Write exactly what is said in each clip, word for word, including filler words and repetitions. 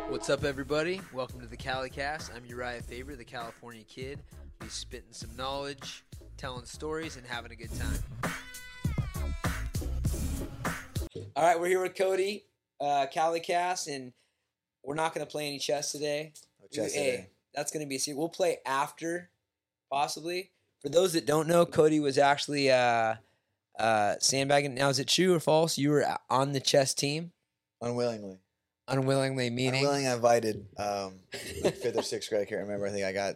What's up, everybody? Welcome to the CaliCast. I'm Uriah Faber, the California Kid. We spitting some knowledge, telling stories, and having a good time. All right, we're here with Cody, uh, CaliCast, and we're not going to play any chess today. No chess hey, today. That's going to be a secret. We'll play after, possibly. For those that don't know, Cody was actually uh, uh, sandbagging. Now, is it true or false? You were on the chess team? Unwillingly. Unwillingly, meaning? Unwillingly invited. Um, like fifth or sixth grade, I can't remember. I think I got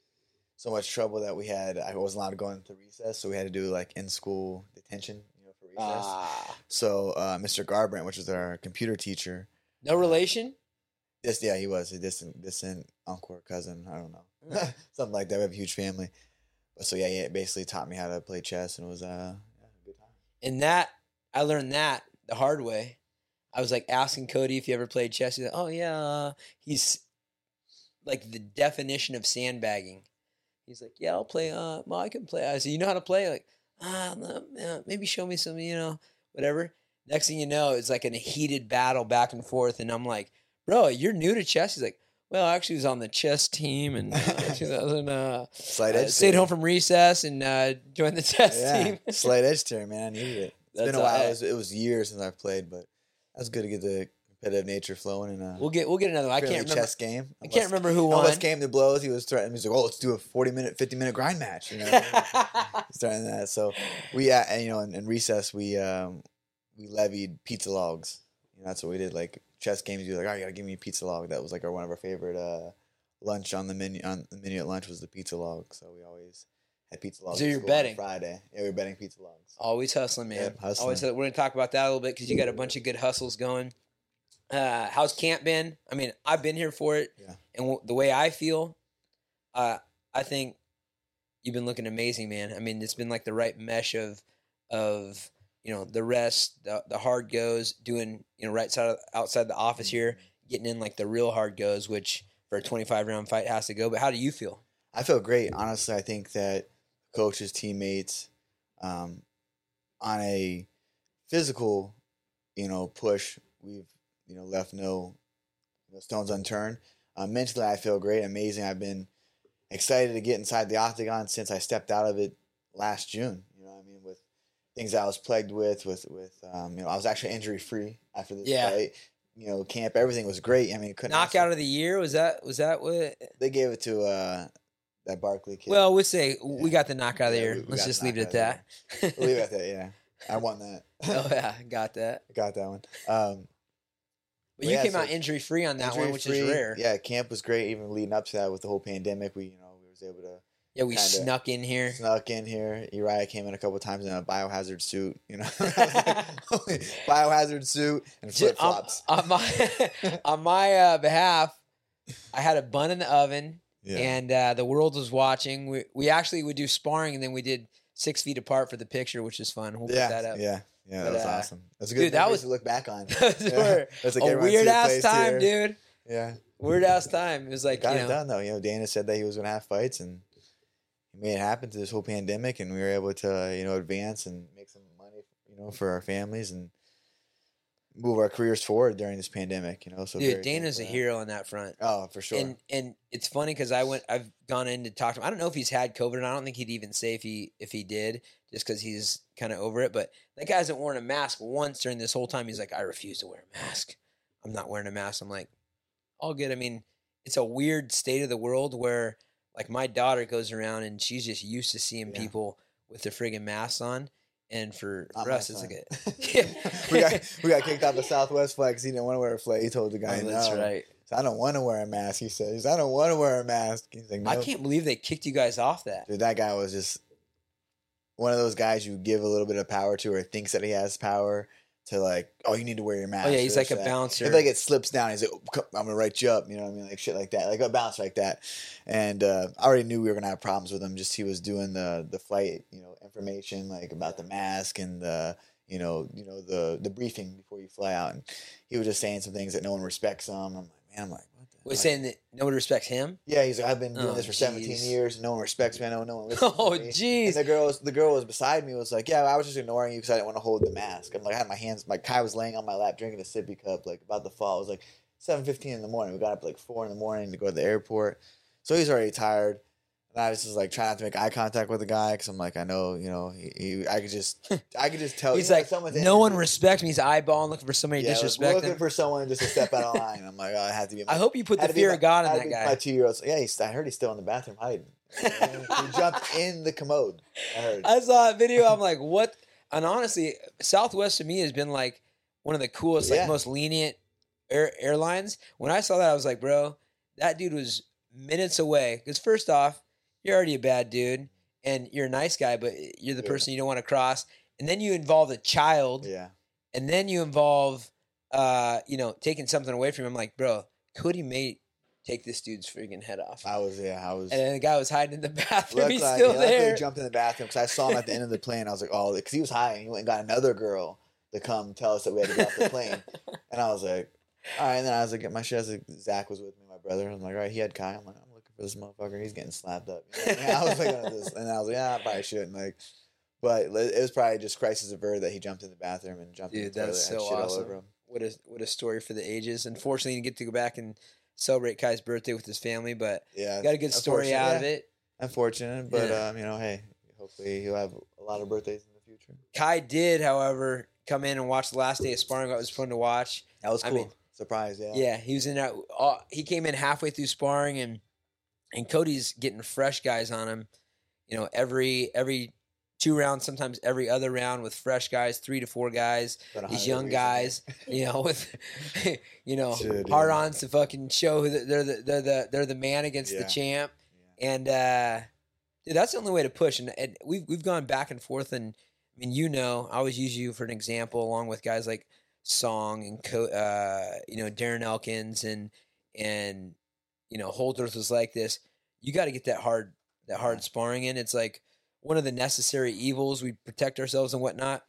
so much trouble that we had, I wasn't allowed to go into recess, so we had to do like in-school detention, you know, for recess. Ah. So uh, Mister Garbrandt, which is our computer teacher. No relation? This, yeah, he was a distant, distant uncle or cousin. I don't know. Something like that. We have a huge family. But so, yeah, he basically taught me how to play chess, and it was uh, yeah, a good time. And that, I learned that the hard way. I was like asking Cody if he ever played chess. He's like, oh, yeah. Uh, he's like the definition of sandbagging. He's like, yeah, I'll play. Uh, well, I can play. I said, you know how to play? Like, ah, no, yeah, maybe show me some, you know, whatever. Next thing you know, it's like in a heated battle back and forth. And I'm like, bro, you're new to chess? He's like, well, I actually was on the chess team and uh, Slight uh, edge stayed theory. home from recess and uh, joined the chess Yeah, team. slight edge theory, man. I needed it. It's That's been a while. all- It was, it was years since I've played, but that's good to get the competitive nature flowing. And uh, We'll get we'll get another one. I friendly can't remember. chess game. I can't remember who won. Almost came to blows. He was threatening. He's like, "Oh, let's do a forty-minute, fifty-minute grind match." You know, he's threatening that. So we, uh, and, you know, in, in recess, we um, we levied pizza logs. You know, that's what we did. Like chess games, you like, "Oh, you gotta give me a pizza log." That was like our one of our favorite uh, lunch on the menu. On the menu at lunch was the pizza log. So we always had pizza logs. So at you're school on betting? Friday. Yeah, we were betting pizza logs. Always hustling, man. Yep, hustling. Always. We're gonna talk about that a little bit because you got a bunch of good hustles going. Uh, how's camp been? I mean, I've been here for it, Yeah. and w- the way I feel, uh, I think you've been looking amazing, man. I mean, it's been like the right mesh of, of you know, the rest, the, the hard goes, doing you know right side of, outside the office here, getting in like the real hard goes, which for a twenty-five round fight has to go. But how do you feel? I feel great. Honestly, I think that coaches, teammates, um, on a physical, you know, push, we've, you know, left no, no stones unturned. Uh, mentally, I feel great, amazing. I've been excited to get inside the octagon since I stepped out of it last June. You know what I mean? With things I was plagued with, with, with um, you know, I was actually injury-free after this Yeah. fight. You know, camp, everything was great. I mean, couldn't ask Knockout for- of the year was that? Was that what? They gave it to uh, that Barkley kid. Well, we'll say we Yeah. got the knockout of the Yeah, year. we- we Let's got just the leave it at knockout of that. We'll leave it at that, yeah. I won that. Oh yeah, got that. I got that one. Um, But Well, you yeah, came so out injury free on that one, which is injury-free. rare. Yeah, Yeah, camp was great. Even leading up to that with the whole pandemic, we you know we was able to we kinda snuck in here. snuck in here. Uriah came in a couple times in a biohazard suit. You know, biohazard suit and Ju- flip on, flops. on my on my uh, behalf, I had a bun in the oven, Yeah, and uh, the world was watching. We we actually would do sparring, and then we did six feet apart for the picture, which is fun. We'll yeah, put that up. yeah, yeah. But, That was uh, awesome. That's a good dude, that memory was- to look back on. Those Yeah. were That's like a everyone weird see the ass place time, here. dude. Yeah, Weird ass time. It was like got you it know, done though. You know, Dana said that he was going to have fights, and he made it happen to this whole pandemic, and we were able to you know advance and make some money, you know, for our families and move our careers forward during this pandemic. You know, so dude, very Dana's a thankful for that. hero on that front. Oh, for sure. And and it's funny because I went, I've gone in to talk to him. I don't know if he's had COVID, and I don't think he'd even say if he if he did, just because he's kind of over it. But that guy hasn't worn a mask once during this whole time. He's like, I refuse to wear a mask. I'm not wearing a mask. I'm like, all good. I mean, it's a weird state of the world where like my daughter goes around and she's just used to seeing Yeah. people with their friggin' masks on, and for, Not for my us, it's son. like a we got we got kicked off the Southwest flag because he didn't want to wear a flag. He told the guy, Oh, that's no. right. So I don't want to wear a mask. He said, I don't want to wear a mask. He's like, no. I can't believe they kicked you guys off that. Dude, that guy was just one of those guys you give a little bit of power to, or thinks that he has power to, like, oh, you need to wear your mask. Oh yeah, or he's like a that. bouncer. If like it slips down, he's like, oh, come- I'm gonna write you up. You know what I mean? Like shit like that, like a bounce like that. And uh, I already knew we were gonna have problems with him. Just he was doing the the flight, you know, information like about the mask and the you know you know the the briefing before you fly out. And he was just saying some things that no one respects him. I'm like, man, I'm like, what the Was like, saying that no one respects him? yeah, he's like, I've been doing Oh, this for seventeen jeez. years, and no one respects me. I know no one listens Oh, to me. And jeez. the girl, was, the girl was beside me. Was like, yeah, I was just ignoring you because I didn't want to hold the mask. I'm like, I had my hands, my Kai was laying on my lap drinking a sippy cup, like about to fall. I was like, seven fifteen in the morning. We got up like four in the morning to go to the airport. So he's already tired. And I was just like trying not to make eye contact with the guy because I'm like, I know, you know, he, he, I could just, I could just tell. He's you know, like, someone's no one energy- respects me. He's eyeballing, looking for somebody to Yeah, disrespect looking him. for someone just to step out of line. I'm like, oh, I have to be. My, I hope you put had the to be fear my- of God in had that to be guy. My two year old. Yeah, he's, I heard he's still in the bathroom hiding. He jumped in the commode. I heard. I saw that video. I'm like, what? And honestly, Southwest to me has been like one of the coolest, like Yeah. most lenient air, airlines. When I saw that, I was like, bro, that dude was minutes away. Because first off, you're already a bad dude, and you're a nice guy, but you're the Yeah. person you don't want to cross. And then you involve a child, Yeah. and then you involve, uh, you know, taking something away from him. I'm like, bro, Cody may take this dude's freaking head off. I was, yeah, I was. And then the guy was hiding in the bathroom. Looked He's like, still he luckily there. jumped in the bathroom because I saw him at the end of the plane. I was like, oh, because he was high and he went and got another girl to come tell us that we had to get off the plane. And I was like, all right. And then I was like, get my shit. I was like, Zach was with me, my brother. I'm like, all right, he had Kai. I'm like, I'm looking for this motherfucker. He's getting slapped up. You know? And I was like, oh, this. And I was like, yeah, I probably shouldn't. Like, but it was probably just crisis averted that he jumped in the bathroom and jumped in Dude, the toilet that's and so shit all awesome. over him. What a what a story for the ages. Unfortunately, you didn't get to go back and celebrate Kai's birthday with his family, but Yeah, got a good story unfortunate, out yeah. of it. Unfortunate, but Yeah. um, you know, hey, hopefully he'll have a lot of birthdays in the future. Kai did, however, come in and watch the last day of sparring. That was fun to watch. That was I cool. mean- Surprise, yeah. Yeah, he was in that. Uh, he came in halfway through sparring, and and Cody's getting fresh guys on him. You know, every every two rounds, sometimes every other round with fresh guys, three to four guys. But These one young hundred guys, you know, with you know Dude, hard yeah. ons to fucking show who the, they're the they're the they're the man against Yeah. the champ. Yeah. And uh, dude, that's the only way to push. And, and we've we've gone back and forth. And I mean, you know, I always use you for an example, along with guys like Song and Co- uh, you know Darren Elkins and and you know Holdsworth was like this. You got to get that hard that hard sparring in. It's like one of the necessary evils. We protect ourselves and whatnot.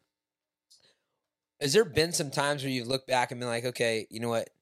Has there been some times where you look back and been like, okay, you know what?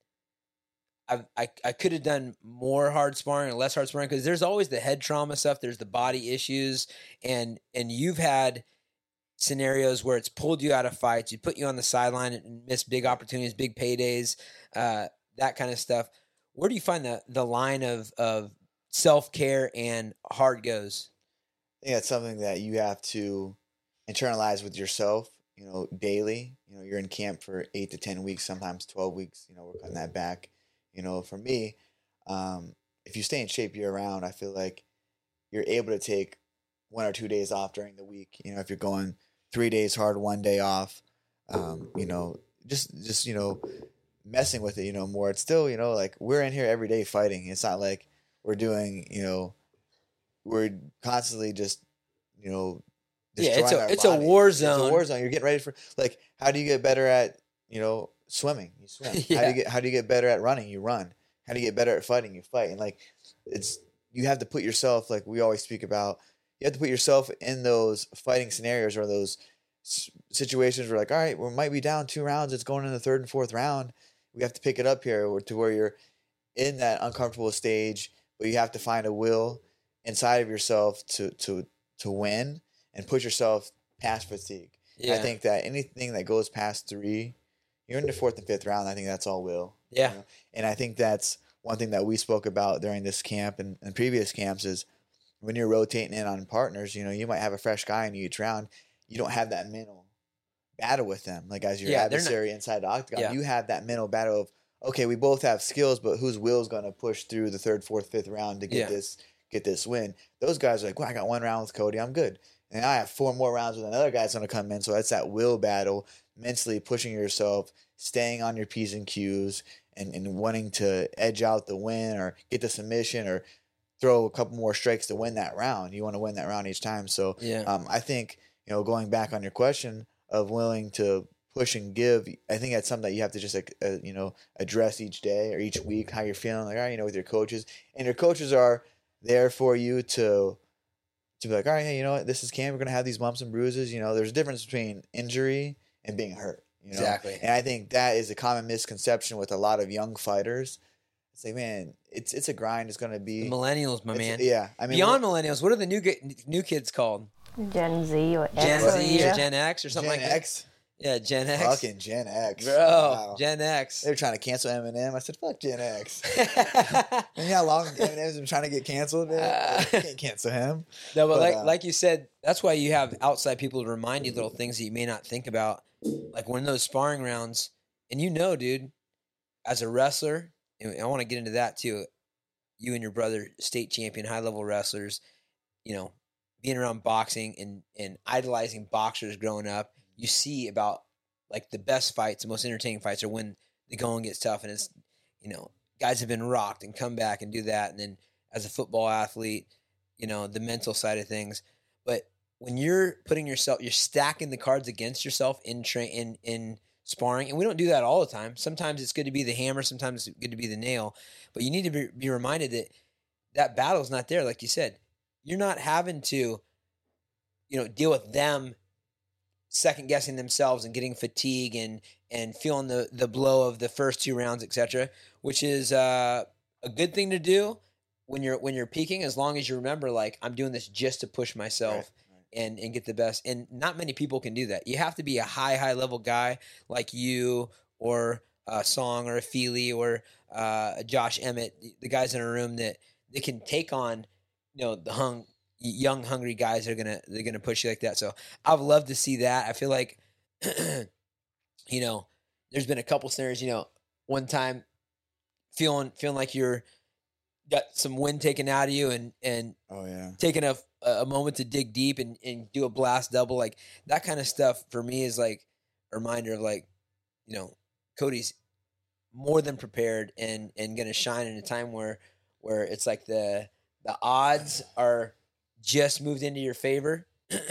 I I I could have done more hard sparring or less hard sparring, because there's always the head trauma stuff. There's the body issues, and and you've had scenarios where it's pulled you out of fights, you put you on the sideline and miss big opportunities, big paydays, uh, that kind of stuff. Where do you find the the line of of self care and hard goes? I think that's something that you have to internalize with yourself, you know, daily. You know, you're in camp for eight to ten weeks, sometimes twelve weeks. You know, we're cutting that back. You know, for me, um, if you stay in shape year round, I feel like you're able to take one or two days off during the week. You know, if you're going three days hard, one day off, um, you know, just just you know, messing with it, you know, more. It's still, you know, like we're in here every day fighting. It's not like we're doing, you know, we're constantly just, you know, Yeah, it's destroying a- our it's a bodies. war It's zone. a war zone. You're getting ready for, like, how do you get better at, you know, swimming? You swim. How do Yeah. you get how do you get better at running? You run. How do you get better at fighting? You fight. And like, it's you have to put yourself, like we always speak about, you have to put yourself in those fighting scenarios or those s- situations where like, all right, we might be down two rounds. It's going in the third and fourth round. We have to pick it up here, or to where you're in that uncomfortable stage, but you have to find a will inside of yourself to to to win and push yourself past fatigue. Yeah, I think that anything that goes past three, you're in the fourth and fifth round. I think that's all will. yeah, You know? And I think that's one thing that we spoke about during this camp and, and previous camps is when you're rotating in on partners, you know, you might have a fresh guy in each round. You don't have that mental battle with them, like as your Yeah, they're not- adversary inside the octagon. Yeah. You have that mental battle of, okay, we both have skills, but whose will is going to push through the third, fourth, fifth round to get Yeah. this get this win? Those guys are like, well, I got one round with Cody, I'm good. And I have four more rounds with another guy's going to come in. So that's that will battle, mentally pushing yourself, staying on your P's and Q's, and, and wanting to edge out the win or get the submission or throw a couple more strikes to win that round. You want to win that round each time. So yeah. um, I think, you know, going back on your question of willing to push and give, I think that's something that you have to just, like, uh, you know, address each day or each week, how you're feeling, like, all right, you know, with your coaches. And your coaches are there for you to to be like, all right, hey, you know what, this is camp. We're going to have these bumps and bruises. You know, there's a difference between injury and being hurt. You know? Exactly. And I think that is a common misconception with a lot of young fighters. It's like, man, it's it's a grind. It's going to be The millennials, my it's- man. Yeah, I mean, Beyond millennials, what are the new ge- new kids called? Gen Z or X Gen or Z yeah. or Gen X or something Gen like that? X. Yeah, Gen X. Fucking Gen X. Bro, Wow. Gen X. They were trying to cancel Eminem. I said, fuck Gen X. And yeah, how long Eminem's been trying to get canceled, man? Uh, You can't cancel him. No, but, But, like uh, like you said, that's why you have outside people to remind you little things that you may not think about. Like when those sparring rounds, and you know, dude, as a wrestler, and I want to get into that too. You and your brother, state champion, high level wrestlers, you know, being around boxing and, and idolizing boxers growing up, you see about like the best fights, the most entertaining fights are when the going gets tough and it's, you know, guys have been rocked and come back and do that. And then as a football athlete, you know, the mental side of things. But when you're putting yourself, you're stacking the cards against yourself in train in in sparring, and we don't do that all the time. Sometimes it's good to be the hammer, sometimes it's good to be the nail. But you need to be, be reminded that that battle's not there, like you said. You're not having to, you know, deal with them second guessing themselves and getting fatigue and and feeling the the blow of the first two rounds, et cetera, which is uh, a good thing to do when you're when you're peaking, as long as you remember, like, I'm doing this just to push myself. Right, right. and and get the best. And not many people can do that. You have to be a high high level guy like you or a Song or a Feely or uh, a Josh Emmett, the guys in a room that they can take on, you know, the hung young hungry guys that are gonna they're gonna push you like that. So I've loved to see that. I feel like you know, there's been a couple scenarios, you know, one time feeling feeling like you're got some wind taken out of you and and Oh, yeah. taking a a moment to dig deep and, and do a blast double, like that kind of stuff for me is like a reminder of, like, you know, Cody's more than prepared and and gonna shine in a time where where it's like the the odds are just moved into your favor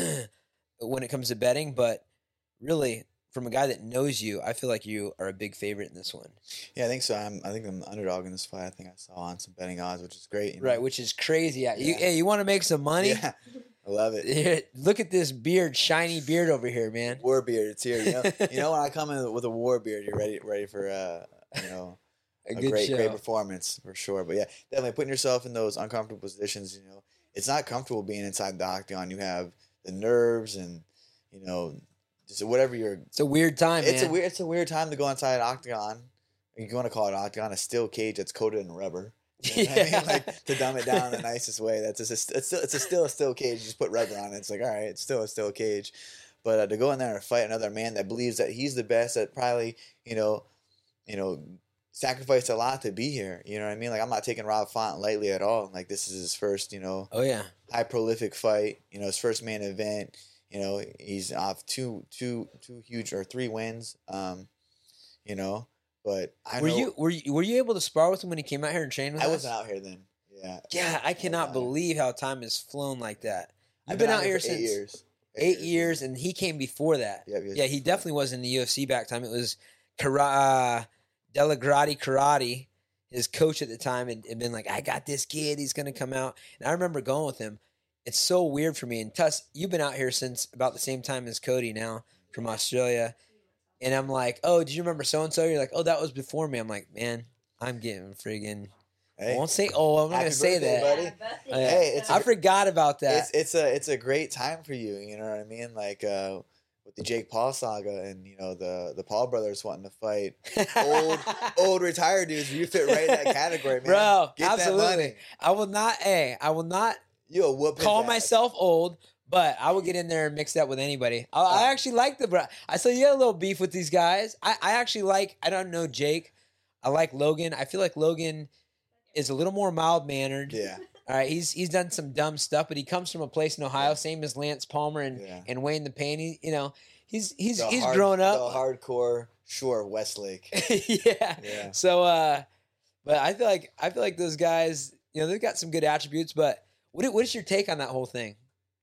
when it comes to betting. But really, from a guy that knows you, I feel like you are a big favorite in this one. Yeah, I think so. I'm, I think I'm the underdog in this fight. I think I saw on some betting odds, which is great. You know? Right, which is crazy. Yeah. You, Yeah. hey, you want to make some money? Yeah, I love it. Here, look at this beard, shiny beard over here, man. War beard, it's here. You know, you know when I come in with a war beard, you're ready, ready for uh, you know, A, a good great, show. great performance for sure. But yeah, definitely putting yourself in those uncomfortable positions. You know, it's not comfortable being inside the octagon. You have the nerves and, you know, just whatever you're. It's a weird time, It's man. a weird. It's a weird time to go inside an octagon. You want to call it an octagon, a steel cage that's coated in rubber. You know what I Yeah. mean? Like, to dumb it down in the nicest way. That's just a, it's still it's a still a steel cage. You just put rubber on it. It's like, all right, it's still a steel cage. But uh, to go in there and fight another man that believes that he's the best, that probably, you know, you know, sacrificed a lot to be here. You know what I mean? Like, I'm not taking Rob Font lightly at all. Like, this is his first, you know, Oh yeah. high prolific fight. You know, his first main event. You know, he's off two, two, two huge or three wins. Um, you know, but I Were know, you were you were you able to spar with him when he came out here and trained with I us? wasn't out here then. Yeah, Yeah, I cannot out here. believe how time has flown like that. You've I've been, out here for since eight years. eight years, and he came before that. Yep, yes. Yeah, he definitely was in the U F C back time. It was Kara- uh, Delagrati Karate, his coach at the time, had, had been like, I got this kid, he's going to come out. And I remember going with him. It's so weird for me. And Tuss, you've been out here since about the same time as Cody now from Australia. And I'm like, oh, do you remember so-and-so? You're like, oh, that was before me. I'm like, man, I'm getting friggin'. Hey, I won't say, oh, I'm not happy going to say birthday, that. buddy. Oh, yeah. Hey, it's I a- forgot about that. it's it's a it's a great time for you. You know what I mean? Like uh, with the Jake Paul saga, and you know the the Paul brothers wanting to fight old old retired dudes. You fit right in that category, man. Bro, Get that absolutely. money. I will not, hey, I will not You a whoop his call ass. myself old, but I will get in there and mix that with anybody. I, I actually like the bro. I saw you had a little beef with these guys. I, I actually like, I don't know Jake. I like Logan. I feel like Logan is a little more mild mannered. Yeah, All right. He's he's done some dumb stuff, but he comes from a place in Ohio, same as Lance Palmer and, Yeah. and Wayne the Pain. He, you know, he's he's The he's hard- grown The up. hardcore Shore Westlake. yeah. Yeah. So uh but I feel like I feel like those guys, you know, they've got some good attributes, but what what is your take on that whole thing?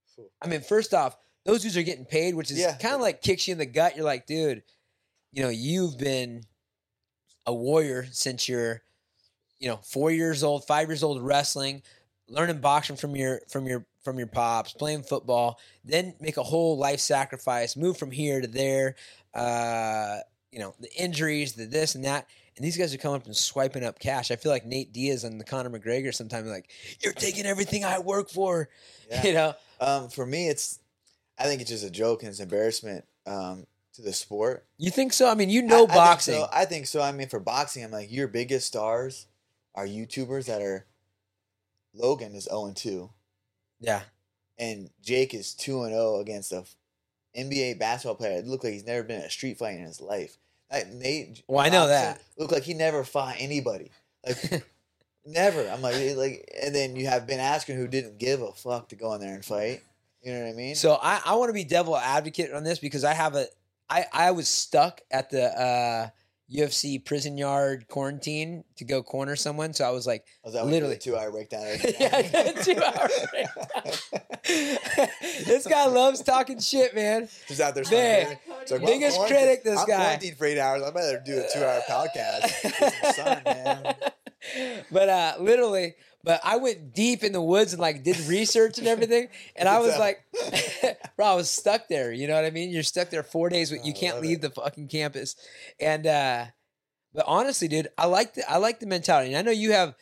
I mean, first off, those dudes are getting paid, which is Yeah. kind of like kicks you in the gut. You're like, dude, you know, you've been a warrior since you're, you know, four years old, five years old, wrestling, learning boxing from your from your from your pops, playing football, then make a whole life sacrifice, move from here to there, uh, you know, the injuries, the this and that. And these guys are coming up and swiping up cash. I feel like Nate Diaz and the Conor McGregor sometimes like, you're taking everything I work for, Yeah. you know. Um, for me, it's I think it's just a joke and it's embarrassment. Um, to the sport. You think so? I mean, you know I, boxing. I think so. I think so. I mean, for boxing, I'm like, your biggest stars are YouTubers that are. Logan is zero and two. Yeah. And Jake is two and zero against a N B A basketball player. It looked like he's never been in a street fight in his life. Like Nate. Well, I know that. Looked like he never fought anybody. Like never. I'm like, like, and then you have Ben Askren who didn't give a fuck to go in there and fight. You know what I mean? So I, I want to be devil advocate on this because I have a I I was stuck at the uh, U F C prison yard quarantine to go corner someone. So I was like, was that literally two hour breakdown. yeah, two hour breakdown. This guy loves talking shit, man. Just out there. Man, so like, biggest well, critic, this I'm guy. quarantined for eight hours. I'd rather do a two hour podcast. Get some sun, man. But uh, literally, but I went deep in the woods and like did research and everything, and I was like, bro, I was stuck there. You know what I mean? You're stuck there four days. You I can't love leave the fucking campus, and uh, but honestly, dude, I like the I like the mentality. And I know you have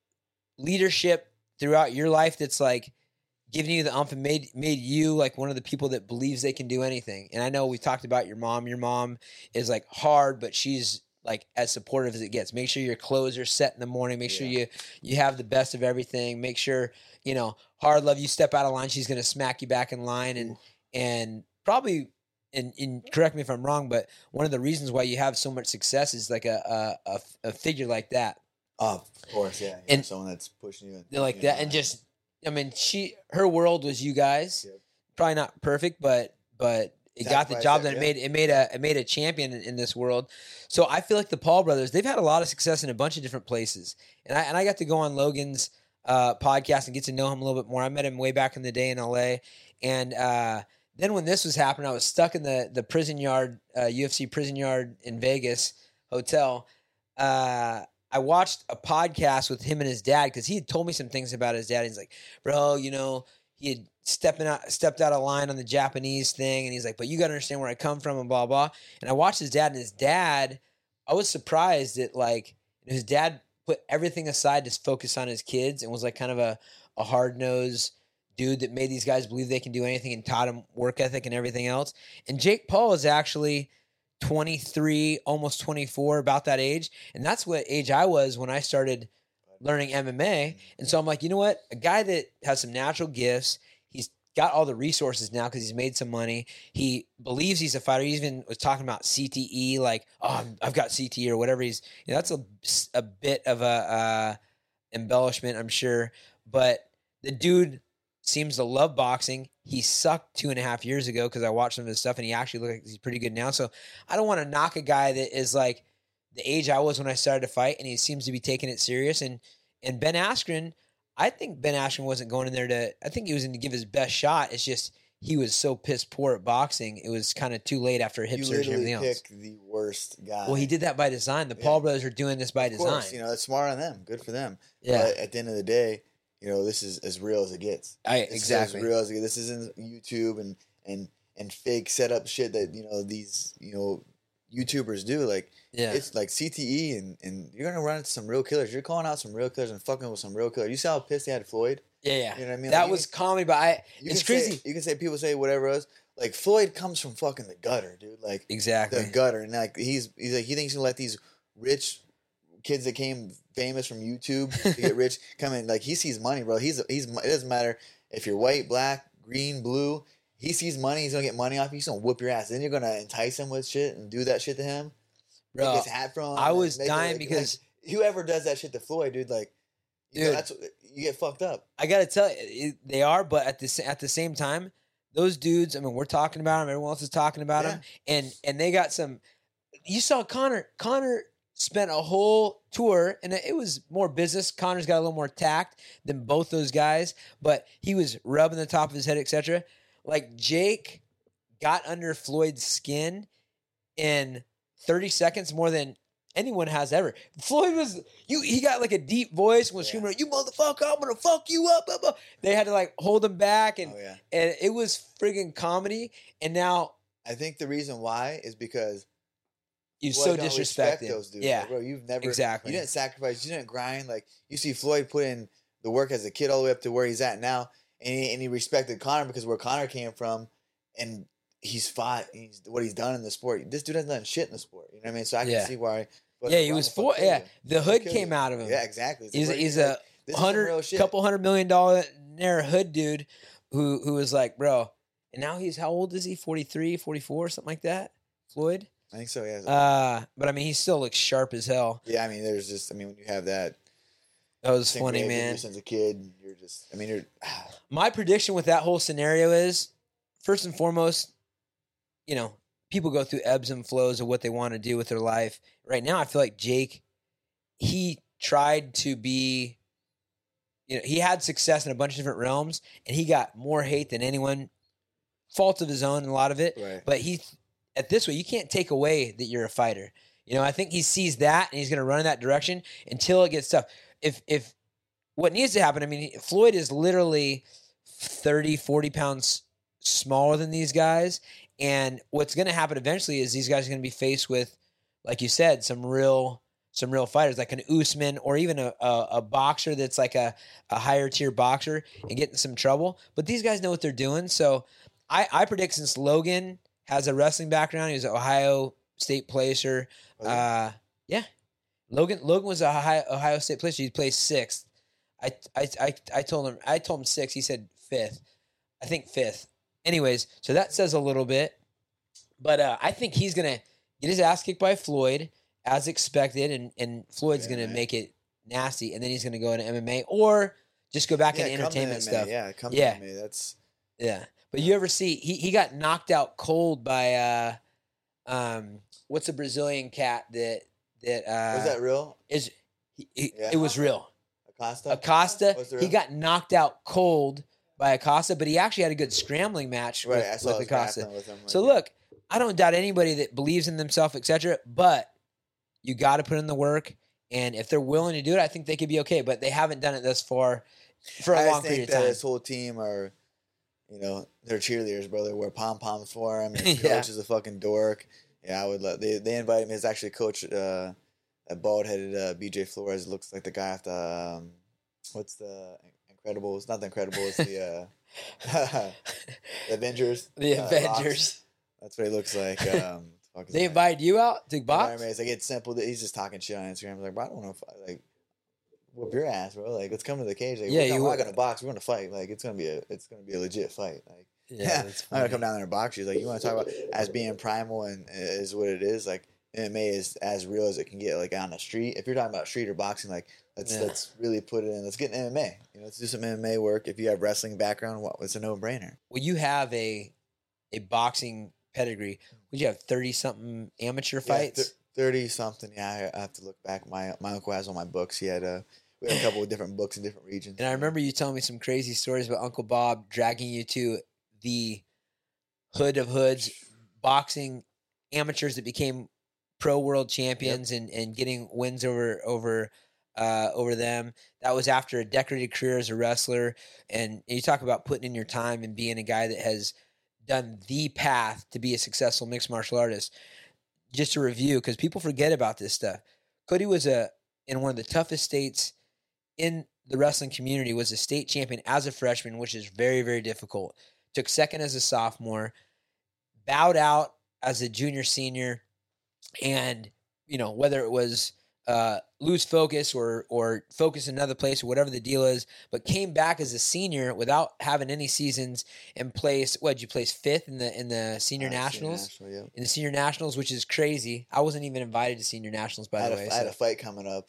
leadership throughout your life that's like giving you the umph and made made you like one of the people that believes they can do anything. And I know we talked about your mom. Your mom is like hard, but she's like as supportive as it gets. Make sure your clothes are set in the morning. Make sure Yeah. you you have the best of everything. Make sure, you know, hard love, you step out of line, she's gonna smack you back in line. And Ooh. and probably and, and correct me if I'm wrong, but one of the reasons why you have so much success is like a a, a, a figure like that. Oh, of course, yeah. And- And someone that's pushing you. They're like you know, that. And just I mean, she her world was you guys. Yep. Probably not perfect, but but it got the Sacrifice job it, done. It yeah. made it made a it made a champion in, in this world. So I feel like the Paul brothers, they've had a lot of success in a bunch of different places. And I and I got to go on Logan's uh, podcast and get to know him a little bit more. I met him way back in the day in L A. And uh, then when this was happening, I was stuck in the the prison yard, uh, U F C prison yard in Vegas hotel. Uh, I watched a podcast with him and his dad because he had told me some things about his dad. He's like, bro, you know, he had stepping out, stepped out of line on the Japanese thing. And he's like, but you got to understand where I come from and blah, blah. And I watched his dad and his dad, I was surprised that like his dad put everything aside to focus on his kids and was like kind of a, a hard-nosed dude that made these guys believe they can do anything and taught them work ethic and everything else. And Jake Paul is actually twenty-three, almost twenty-four, about that age. And that's what age I was when I started learning M M A. And so I'm like, you know what? A guy that has some natural gifts, he's got all the resources now because he's made some money. He believes he's a fighter. He even was talking about C T E, like, oh, I'm, I've got C T E or whatever. He's, you know, that's a, a bit of a uh, embellishment, I'm sure. But the dude seems to love boxing. He sucked two and a half years ago because I watched some of his stuff and he actually looks like he's pretty good now. So I don't want to knock a guy that is like the age I was when I started to fight, and he seems to be taking it serious. And and Ben Askren, I think Ben Askren wasn't going in there to, I think he was in to give his best shot. It's just he was so piss poor at boxing. It was kind of too late after hip you surgery and literally everything else. pick the worst guy. Well, he did that by design. The Yeah. Paul brothers are doing this by Of design. course, you know, it's smart on them. Good for them. Yeah. But at the end of the day, you know, this is as real as it gets. I, This exactly. is as real as it gets. This isn't YouTube and and and fake setup shit that you know these you know YouTubers do. Like Yeah. it's like C T E and and you're gonna run into some real killers. You're calling out some real killers and fucking with some real killers. You saw how pissed they had Floyd. yeah, yeah. You know what I mean? That Like, you was can- comedy, but I, You it's can say- crazy. you can say people say whatever else. Like Floyd comes from fucking the gutter, dude. Like Exactly. the gutter, and like he's he's like he thinks he'll let these rich kids that came famous from YouTube to get rich come in. Like he sees money, bro. He's he's it doesn't matter if you're white, black, green, blue. He sees money. He's gonna get money off you. He's gonna whoop your ass. Then you're gonna entice him with shit and do that shit to him. Bro, Take his hat from him. I and was make it, dying like- because- like, whoever does that shit to Floyd, dude, like, you know, Dude. that's you get fucked up. I gotta tell you, it, they are, but at the sa- at the same time, those dudes. I mean, we're talking about them. Everyone else is talking about Yeah. them, and and they got some. You saw Connor. Connor spent a whole tour, and it was more business. Connor's got a little more tact than both those guys, but he was rubbing the top of his head, et cetera. Like Jake got under Floyd's skin in thirty seconds more than anyone has ever. Floyd was you. He got like a deep voice and was Yeah. screaming, "You motherfucker! I'm gonna fuck you up!" Blah, blah. They had to like hold him back, and Oh yeah. and it was friggin' comedy. And now I think the reason why is because you Floyd so don't disrespect respect him. those dudes. Yeah, Like, bro, you've never exactly. You didn't sacrifice. You didn't grind. Like you see Floyd put in the work as a kid all the way up to where he's at now, and he, and he respected Connor because where Connor came from, and he's fought. He's what he's done in the sport. This dude hasn't done shit in the sport. You know what I mean? So I can Yeah. see why. But Yeah, he was four. Yeah, the hood came out of him. Yeah, exactly. He's, he's a hundred, couple hundred million dollar hood dude who who was like, bro. And now he's, how old is he? forty-three, forty-four, something like that? Floyd? I think so, yeah. Uh, but I mean, he still looks sharp as hell. Yeah, I mean, there's just, I mean, when you have that. That was funny, man. Since a kid, you're just, I mean, you're. My prediction with that whole scenario is, first and foremost, you know, people go through ebbs and flows of what they want to do with their life. Right now, I feel like Jake, he tried to be, you know, he had success in a bunch of different realms, and he got more hate than anyone. Fault of his own, and a lot of it. Right. But he, at this way, you can't take away that you're a fighter. You know, I think he sees that, and he's going to run in that direction until it gets tough. If if what needs to happen, I mean, Floyd is literally thirty, forty pounds smaller than these guys. And what's going to happen eventually is these guys are going to be faced with, like you said, some real some real fighters, like an Usman or even a, a, a boxer that's like a, a higher tier boxer and get in some trouble. But these guys know what they're doing. So I, I predict since Logan has a wrestling background, he was an Ohio State placer. Okay. Uh, yeah. Logan Logan was a Ohio, Ohio State placer. He placed sixth. I, I, I, I told him I told him sixth. He said fifth. I think fifth. Anyways, so that says a little bit. But uh, I think he's going to get his ass kicked by Floyd as expected, and, and Floyd's Yeah, going to man. make it nasty, and then he's going to go into M M A or just go back Yeah, into come to entertainment M M A. stuff. Yeah, come Yeah. to M M A. That's. Yeah. But you ever see, he, he got knocked out cold by, uh, um, what's a Brazilian cat that, that, uh, Was that real? is, he, he, Yeah. it was real. Acosta? Acosta, Was it he real? got knocked out cold by Acosta, but he actually had a good scrambling match Right, with, I saw with his Acosta. grappling with him. So Like, look, I don't doubt anybody that believes in themselves, et cetera, but you got to put in the work. And if they're willing to do it, I think they could be okay, but they haven't done it thus far for a I long just think period of that time. his whole team are, you know, they're cheerleaders, bro. They wear pom poms for him. His Yeah. coach is a fucking dork. Yeah, I would love. They they invited me. His actually coach, uh, a bald headed uh, B J Flores. Looks like the guy after um, what's the Incredibles? Not the Incredibles. the uh, the Avengers. The uh, Avengers. Rox. That's what he looks like. Um, fuck is They that? invited you out to box? It's like it's simple. He's just talking shit on Instagram. I'm like, bro, I don't want to like whoop your ass, bro. Like, let's come to the cage. Like, Yeah, we're, not, you we're would- not gonna box. We're gonna fight. Like, it's gonna be a it's gonna be a legit fight. Like, Yeah, that's I'm gonna funny. come down there and box you. Like, you want to talk about as being primal and is what it is. Like, M M A is as real as it can get. Like on the street. If you're talking about street or boxing, like let's Yeah. let's really put it in. Let's get in M M A. You know, let's do some M M A work. If you have wrestling background, what it's a no brainer. Well, you have a a boxing pedigree. Would you have thirty something amateur fights? Thirty something. Yeah, I, I have to look back. My my uncle has all my books. He had a we had a couple of different books in different regions. And I remember you telling me some crazy stories about Uncle Bob dragging you to the hood of hoods, boxing amateurs that became pro world champions and, and getting wins over over uh, over them. That was after a decorated career as a wrestler. And you talk about putting in your time and being a guy that has done the path to be a successful mixed martial artist. Just to review, because people forget about this stuff. Cody was a in one of the toughest states in the wrestling community, was a state champion as a freshman, which is very, very difficult. Took second as a sophomore, bowed out as a junior, senior, and, you know, whether it was uh, lose focus or or focus in another place or whatever the deal is, but came back as a senior without having any seasons and placed, what, did you place fifth in the in the senior Uh, nationals? National, yeah. In the senior nationals, which is crazy. I wasn't even invited to senior nationals, by I had, the a, way. I had so- a fight coming up,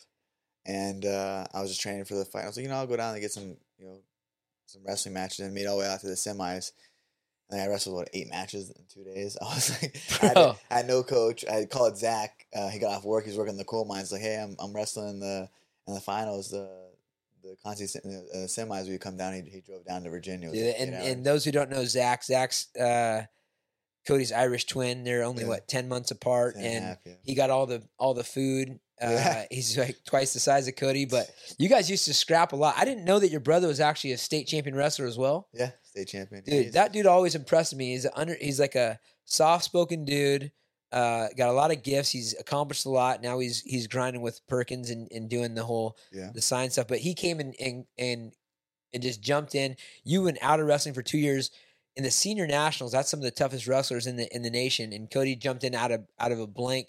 and uh, I was just training for the fight. I was like, you know, I'll go down and get some, you know, some wrestling matches, and made all the way out to the semis. And I wrestled what eight matches in two days. I was like, I had, Bro. I had no coach. I called Zach. Uh, he got off work. He was working in the coal mines. Like, hey, I'm I'm wrestling in the in the finals. The the Conti uh, semis. We come down. He, he drove down to Virginia. It was Yeah, like eight and, hours. and those who don't know Zach, Zach's uh, Cody's Irish twin. They're only Yeah. what ten months apart, Ten and a and half, yeah. he got all the all the food. Uh, Yeah. He's like twice the size of Cody, but you guys used to scrap a lot. I didn't know that your brother was actually a state champion wrestler as well, yeah, state champion. Yeah, dude. he's- That dude always impressed me. He's a under. He's like a soft spoken dude. Uh, got a lot of gifts. He's accomplished a lot. Now he's he's grinding with Perkins and, and doing the whole yeah. the sign stuff. But he came in and and and just jumped in. You went out of wrestling for two years. in the senior nationals, that's some of the toughest wrestlers in the in the nation. And Cody jumped in out of out of a blank,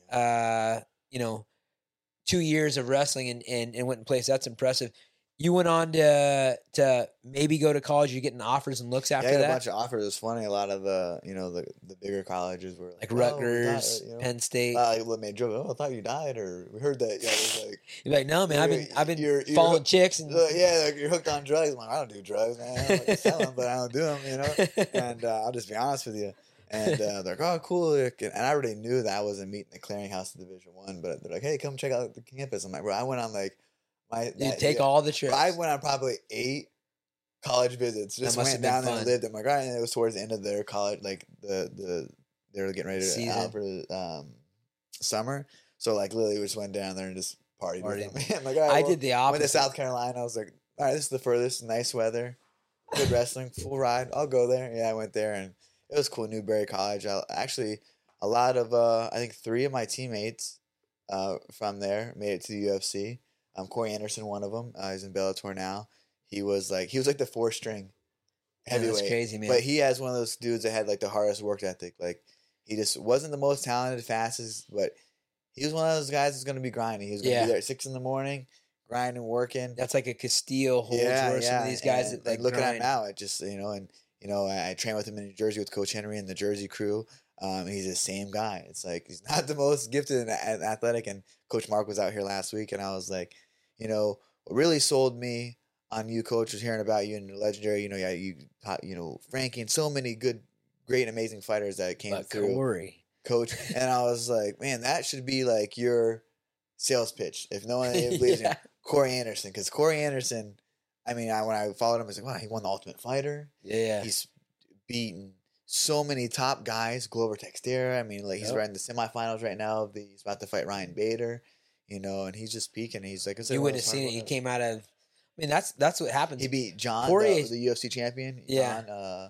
uh, you know, two years of wrestling and, and, and went in place. That's impressive. You went on to to maybe go to college. You're getting offers and looks after yeah, I got that. a bunch of offers. It's funny. A lot of the you know the, the bigger colleges were like, like oh, Rutgers, we thought, you know, Penn State. Uh, like, man, joke. Oh, I thought you died, or we heard that. Yeah, it was like, You're like, no, man, I've been you're- I've been you're- you're following hooked- chicks and uh, yeah, like you're hooked on drugs. I'm like, I don't do drugs, man. I don't like sell them, but I don't do them, you know. And uh, I'll just be honest with you. And uh, they're like, oh, cool. And I already knew that I wasn't meeting the clearinghouse of Division One, but they're like, hey, come check out the campus. I'm like, bro, I went on like my you that- take yeah, all the trips. I went on probably eight college visits. Just must went have been down there and fun. lived. I'm like, all right. And it was towards the end of their college, like the the they were getting ready to Season. out for the um, summer. So like literally, we just went down there and just partied. Partied. With them. I'm like, all right, I well, did the went opposite. to South Carolina. I was like, all right, this is the furthest. Nice weather, good wrestling, full ride. I'll go there. Yeah, I went there and it was cool. Newberry College. I, actually, a lot of uh, I think three of my teammates uh, from there made it to the U F C. Um, Corey Anderson, one of them. Uh, he's in Bellator now. He was like he was like the four string Yeah, heavyweight. that's crazy, man. But he has one of those dudes that had like the hardest work ethic. Like he just wasn't the most talented, fastest, but he was one of those guys that's gonna be grinding. He was gonna Yeah. be there at six in the morning, grinding, working. That's like a Castillo, Holdsworth, some of these guys and, that like and looking grind. at him now, it just you know, and you know, I, I trained with him in New Jersey with Coach Henry and the Jersey crew. Um, and he's the same guy. It's like he's not the most gifted and a- athletic. And Coach Mark was out here last week, and I was like, you know, what really sold me on you, Coach, was hearing about you and the legendary. You know, yeah, you taught, you know, Frankie and so many good, great, amazing fighters that came But through, Corey. Coach. And I was like, man, that should be like your sales pitch. If no one believes Yeah. you, Corey Anderson, because Corey Anderson. I mean, I when I followed him, I was like, wow, he won the Ultimate Fighter. Yeah. He's beaten so many top guys. Glover Teixeira. I mean, like he's Yep. right in the semifinals right now. The, he's about to fight Ryan Bader. You know, and he's just peaking. He's like, You wouldn't have seen it. He came out of. I mean, that's that's what happens. He beat John, Poirier- the, the U F C champion. Yeah. Jan, uh,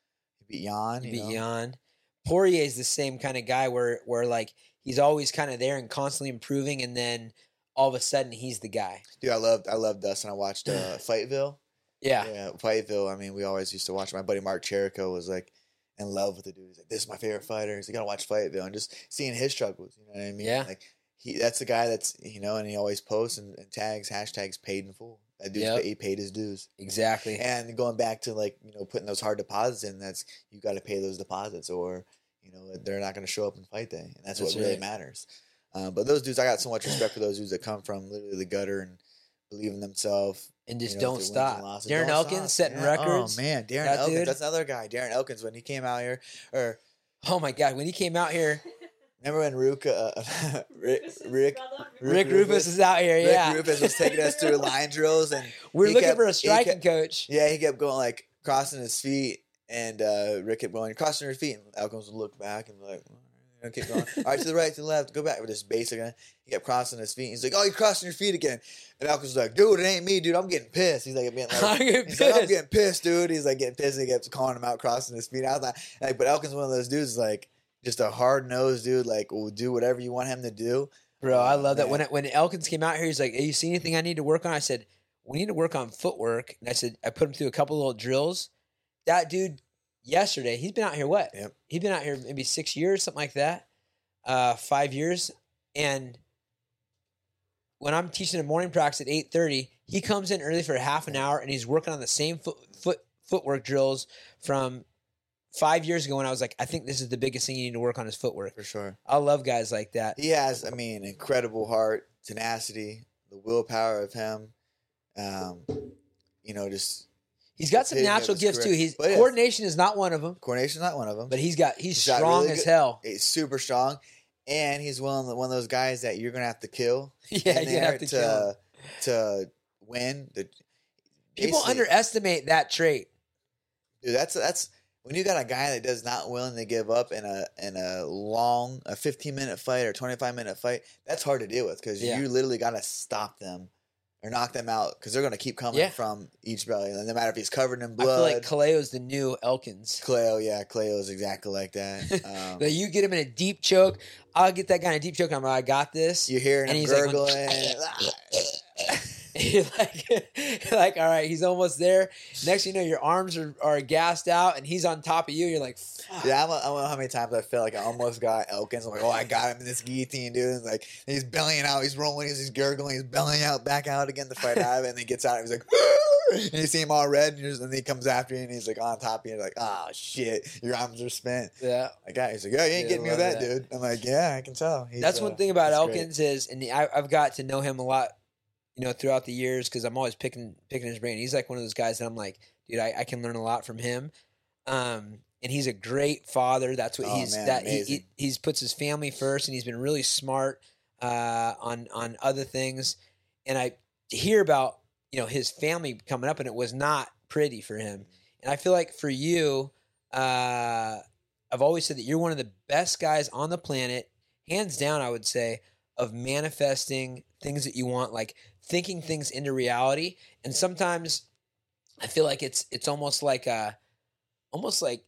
he beat Jan. He You beat know? Jan. Poirier is the same kind of guy where where like he's always kind of there and constantly improving, and then all of a sudden he's the guy. Dude, I loved I loved Dustin. I watched uh, Fightville. Yeah. Yeah, Fightville. I mean, we always used to watch. My buddy Mark Cherico was like in love with the dude. He's like, "This is my favorite fighter." He's like, "You gotta watch Fightville," and just seeing his struggles. You know what I mean? Yeah. Like he, that's the guy that's you know, and he always posts and, and tags hashtags paid in full. That dude's Yep. paid, he paid his dues. Exactly. And going back to like you know putting those hard deposits in, that's you got to pay those deposits, or you know they're not going to show up in fight day, and that's, That's what really right. matters. Uh, but those dudes, I got so much respect for those dudes that come from literally the gutter and believe in themselves. and just you know, don't through wins stop. and losses. Darren Don't Elkins stop. setting Yeah. records. Oh man, Darren That Elkins, dude. that's another guy. Darren Elkins when he came out here, or Oh my God! When he came out here, remember when Ruka, uh, Rick, Rick, Rick Rufus is out here. Yeah, Rick Rufus was taking us through line drills, and we're he looking kept- for a he striking kept- coach. Yeah, he kept going like crossing his feet, and uh, Rick kept going crossing his feet, and Elkins would look back and be like, "All right," and keep going. All right, to the right, to the left, go back with this basic. He kept crossing his feet. He's like, "Oh, you're crossing your feet again," and Elkins was like, "Dude, it ain't me, dude. I'm getting pissed." He's like, being like I'm getting he's like, "I'm pissed. getting pissed, dude." He's like getting pissed. And he kept calling him out, crossing his feet. I was like, like but Elkins one of those dudes, like just a hard nosed dude, like will do whatever you want him to do. Bro, I Oh, love that. man. When it, when Elkins came out here, he's like, "Hey, you see anything I need to work on?" I said, "We need to work on footwork." And I said, I put him through a couple little drills. That dude, yesterday, he's been out here what? Yep. He's been out here maybe six years, something like that, uh, five years. And when I'm teaching a morning practice at eight thirty, he comes in early for half an hour, and he's working on the same foot, foot footwork drills from five years ago when I was like, I think this is the biggest thing you need to work on is footwork. For sure. I love guys like that. He has, I mean, incredible heart, tenacity, the willpower of him. Um, you know, just He's got some Hitting it natural was gifts too. correct. He's But yeah. coordination is not one of them, coordination's not one of them. but he's got he's He's got strong really as good- hell. He's super strong, and he's one of the, one of those guys that you're gonna have to kill. Yeah, in you there have to kill him. to win. The, People basically- underestimate that trait. Dude, that's that's when you got a guy that does not willing to give up in a in a long a fifteen minute fight or twenty five minute fight. That's hard to deal with because Yeah. you literally got to stop them or knock them out because they're gonna keep coming Yeah. from each belly. And no matter if he's covered in I blood. feel like Kaleo's the new Elkins. Cleo, yeah, Cleo is exactly like that. Um, Like you get him in a deep choke, I'll get that guy in a deep choke. I'm like, I got this. you hear and him he's like, gurgling. And you're like, you're like, all right, he's almost there. Next thing you know, your arms are, are gassed out, and he's on top of you. You're like, fuck. Yeah, I don't, I don't know how many times I felt like I almost got Elkins. I'm like, oh, I got him in this guillotine, dude. And like he's bellying out, he's rolling, he's gurgling, he's bellying out, back out again to fight out of it, and then he gets out, and he's like, and you see him all red, and, and then he comes after you, and he's like on top of you, and you're like, oh shit, your arms are spent. Yeah. Like, guy, he's like, yeah, you ain't Yeah, getting me with love that, that. dude. I'm like, yeah, I can tell. He's, That's uh, one thing about that's great. Elkins is, and I, I've got to know him a lot, you know, throughout the years because I'm always picking picking his brain. He's like one of those guys that I'm like, dude, I, I can learn a lot from him. Um, and he's a great father. That's what Oh, he's man, that he, amazing. he he's puts his family first, and he's been really smart uh, on on other things. And I to hear about you know his family coming up, and it was not pretty for him. And I feel like for you, uh, I've always said that you're one of the best guys on the planet, hands down. I would say of manifesting things that you want, like thinking things into reality. And sometimes I feel like it's it's almost like a almost like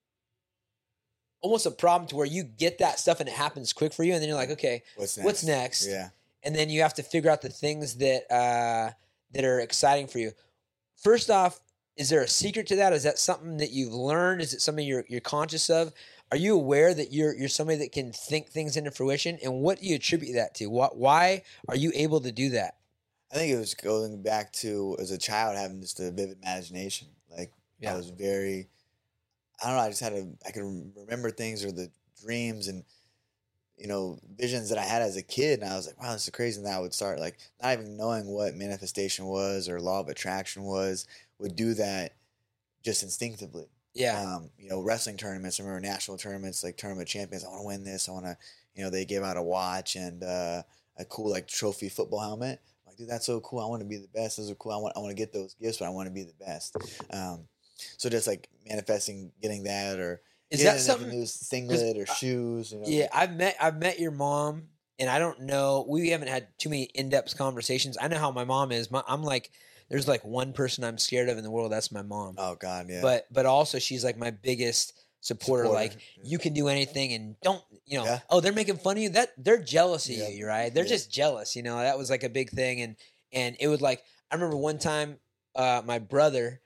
almost a problem to where you get that stuff and it happens quick for you, and then you're like, okay, What's next? what's next? Yeah. And then you have to figure out the things that uh, that are exciting for you. First off, is there a secret to that? Is that something that you've learned? Is it something you're you're conscious of? Are you aware that you're you're somebody that can think things into fruition? And what do you attribute that to? What why are you able to do that? I think it was going back to as a child having just a vivid imagination. Like Yeah. I was very, I don't know. I just had a, I could remember things or the dreams and you know visions that I had as a kid, and I was like, wow, this is crazy. And then I would start like not even knowing what manifestation was or law of attraction was, would do that just instinctively. Yeah. Um, you know, wrestling tournaments. I remember national tournaments, like tournament champions. I want to win this. I want to, you know, they gave out a watch and uh, a cool like trophy football helmet. I'm like, dude, that's so cool. I want to be the best. Those are cool. I want, I want to get those gifts, but I want to be the best. Um, so just like manifesting, getting that, or Is getting that like, something? a new singlet or shoes. You know, Yeah, I've met I've met your mom, and I don't know. We haven't had too many in depth conversations. I know how my mom is. My, I'm like, there's like one person I'm scared of in the world. That's my mom. Oh God, yeah. But but also she's like my biggest supporter. Supporter, Like yeah. you can do anything, and don't you know? Yeah. Oh, they're making fun of you. That they're jealous of Yeah. you, right? They're Yeah. just jealous. You know, that was like a big thing, and and it would like I remember one time, uh, my brother.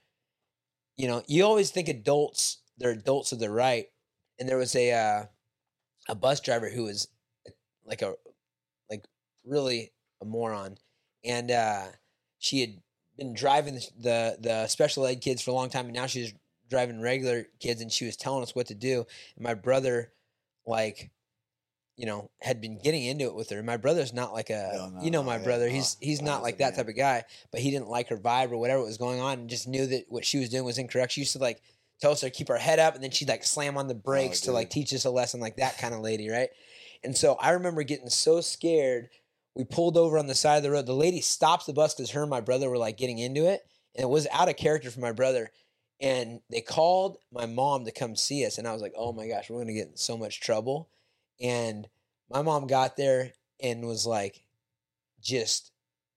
You know, you always think adults they're adults to the right, and there was a uh, a bus driver who was like a like really a moron, and uh, she had been driving the the special ed kids for a long time, and now she's driving regular kids, and she was telling us what to do. And my brother, like, you know, had been getting into it with her. My brother's not like a, No, no, you know, no, my yeah, brother. no, He's he's I not was like a that man. type of guy. But he didn't like her vibe or whatever was going on, and just knew that what she was doing was incorrect. She used to like tell us to keep our head up, and then she'd like slam on the brakes to like dude. teach us a lesson, like that kind of lady, right? And so I remember getting so scared. We pulled over on the side of the road. The lady stops the bus because her and my brother were like getting into it, and it was out of character for my brother. And they called my mom to come see us, and I was like, "Oh my gosh, we're gonna get in so much trouble." And my mom got there and was like, just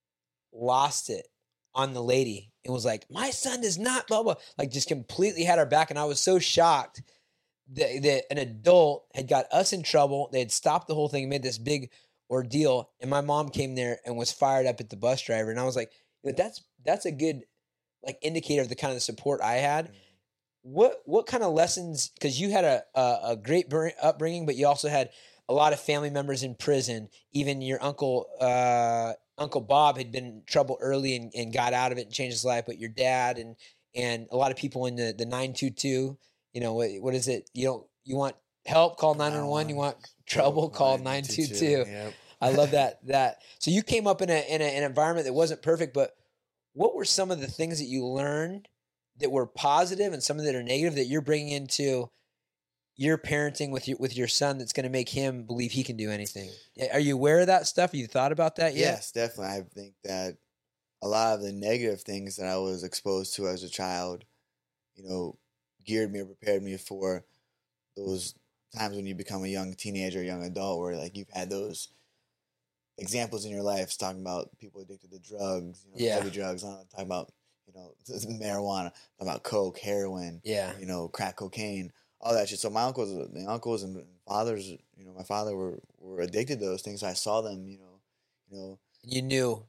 lost it on the lady and was like, "My son does not blah blah," like just completely had our back. And I was so shocked that, that an adult had got us in trouble. They had stopped the whole thing, made this big ordeal, and my mom came there and was fired up at the bus driver. And I was like, you know, that's that's a good like indicator of the kind of support I had. What what kind of lessons? Because you had a, a a great bur- upbringing, but you also had a lot of family members in prison. Even your uncle uh, Uncle Bob had been in trouble early and, and got out of it and changed his life. But your dad and and a lot of people in the the nine two two. You know what what is it? You don't you want help? Call nine one one. You want trouble? Call nine two two. Yep. I love that that. So you came up in a in a, an environment that wasn't perfect, but what were some of the things that you learned that were positive and some that are negative that you're bringing into your parenting with your with your son that's going to make him believe he can do anything? Are you aware of that stuff? Have you thought about that yet? Yes, definitely. I think that a lot of the negative things that I was exposed to as a child, you know, geared me or prepared me for those times when you become a young teenager, young adult, where like you've had those examples in your life talking about people addicted to drugs, you know, Yeah. heavy drugs. I'm talking about, you know, marijuana, talking about coke, heroin, Yeah. you know, crack cocaine, all that shit. So my uncles, my uncles and fathers, you know, my father were, were addicted to those things. So I saw them, you know, you know, You knew.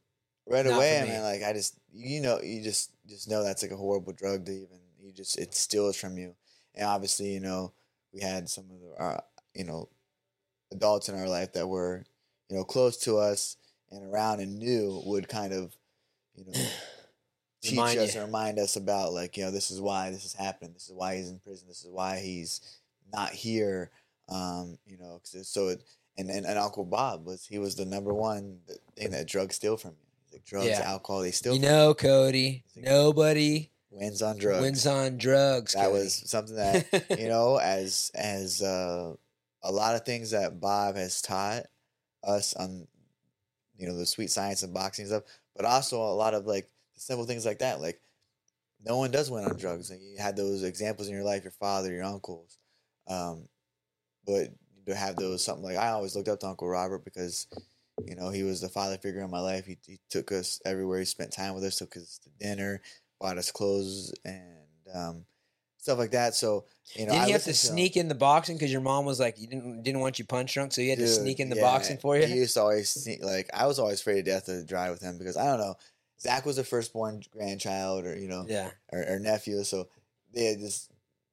right Not away, for I me. mean, like I just you know you just just know that's like a horrible drug to even you just it steals from you, and obviously you know we had some of the uh, you know adults in our life that were you know close to us and around and knew would kind of you know teach Remind us you. and remind us about like you know this is why this is happening, this is why he's in prison, this is why he's not here, um, you know 'cause it's so it, and, and and Uncle Bob was he was the number one thing that drugs steal from you. He's like drugs, Yeah. alcohol, they steal You from know, Cody, He's like, nobody wins on drugs. wins on drugs. That Cody. was something that you know as as uh, a lot of things that Bob has taught us on you know the sweet science of boxing and stuff, but also a lot of like simple things like that. Like no one does win on drugs. And you had those examples in your life, your father, your uncles, um, but to have those something like I always looked up to Uncle Robert because you know he was the father figure in my life. He, he took us everywhere. He spent time with us, took us to dinner, bought us clothes and um, stuff like that. So you know, Didn't I you have to listened him. sneak in the boxing because your mom was like, you didn't didn't want you punch drunk, so you had to Dude, sneak in the yeah, boxing for you? He used to always sneak, like I was always afraid to death to drive with him because I don't know. Zach was the firstborn grandchild, or you know, Yeah. or, or nephew, so they had just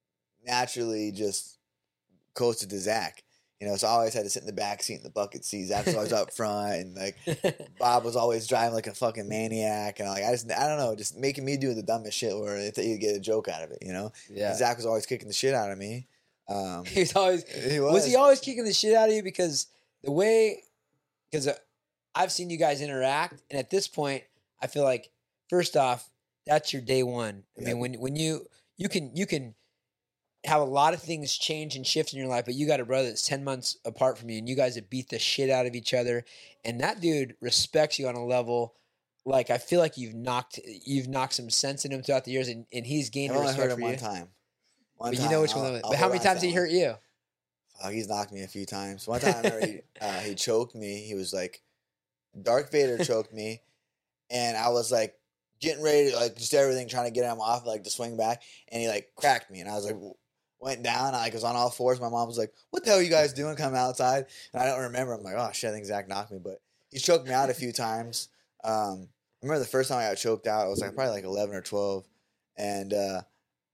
naturally just coasted to Zach. You know, so I always had to sit in the back seat in the bucket seat. Zach was always up front, and like Bob was always driving like a fucking maniac, and like I just I don't know, just making me do the dumbest shit where they thought you'd get a joke out of it. You know, Yeah. and Zach was always kicking the shit out of me. Um, He was always he was. was. he always kicking the shit out of you because the way because uh, I've seen you guys interact, and at this point, I feel like first off, that's your day one. I Yep. mean, when when you you can you can have a lot of things change and shift in your life, but you got a brother that's ten months apart from you, and you guys have beat the shit out of each other, and that dude respects you on a level. Like I feel like you've knocked you've knocked some sense in him throughout the years, and, and he's gained I've only respect heard him for one you. time. One But time. you know which I'll, one. I'll But how hold many on times to did he that hurt you? Fuck, he's knocked me a few times. One time I remember he, uh, he choked me. He was like, Darth Vader choked me, and I was like getting ready to like just everything, trying to get him off, like to swing back, and he like cracked me, and I was like went down. I like was on all fours. My mom was like, "What the hell are you guys doing? Coming outside?" And I don't remember. I'm like, "Oh shit, I think Zach knocked me," but he choked me out a few times. Um, I remember the first time I got choked out, I was like probably like eleven or twelve, and uh,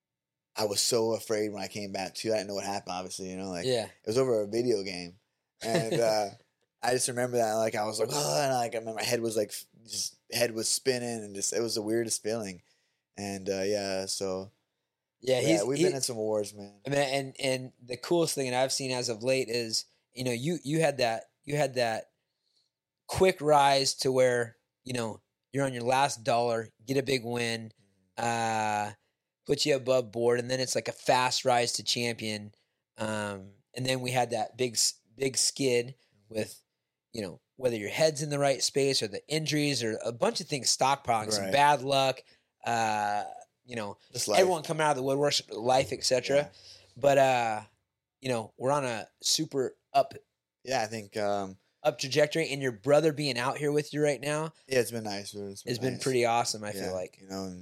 I was so afraid when I came back too. I didn't know what happened. Obviously, you know, like Yeah. it was over a video game, and uh, I just remember that like I was like, oh, and like I remember my head was like just head was spinning, and just it was the weirdest feeling, and uh, yeah, so Yeah, yeah, he's we've he, been in some wars, man. I mean, and and the coolest thing that I've seen as of late is you know you you had that you had that quick rise to where you know you're on your last dollar, get a big win, uh, put you above board, and then it's like a fast rise to champion. Um, and then we had that big s- big skid with you know whether your head's in the right space or the injuries or a bunch of things stockpiling, some Right. bad luck. Uh, you know, Just life. everyone coming out of the woodworks, life, et cetera. Yeah. But uh, you know, we're on a super up Yeah, I think um, up trajectory, and your brother being out here with you right now yeah, it's been nice. It's been has been nice. pretty awesome. I Yeah, feel like. you know, and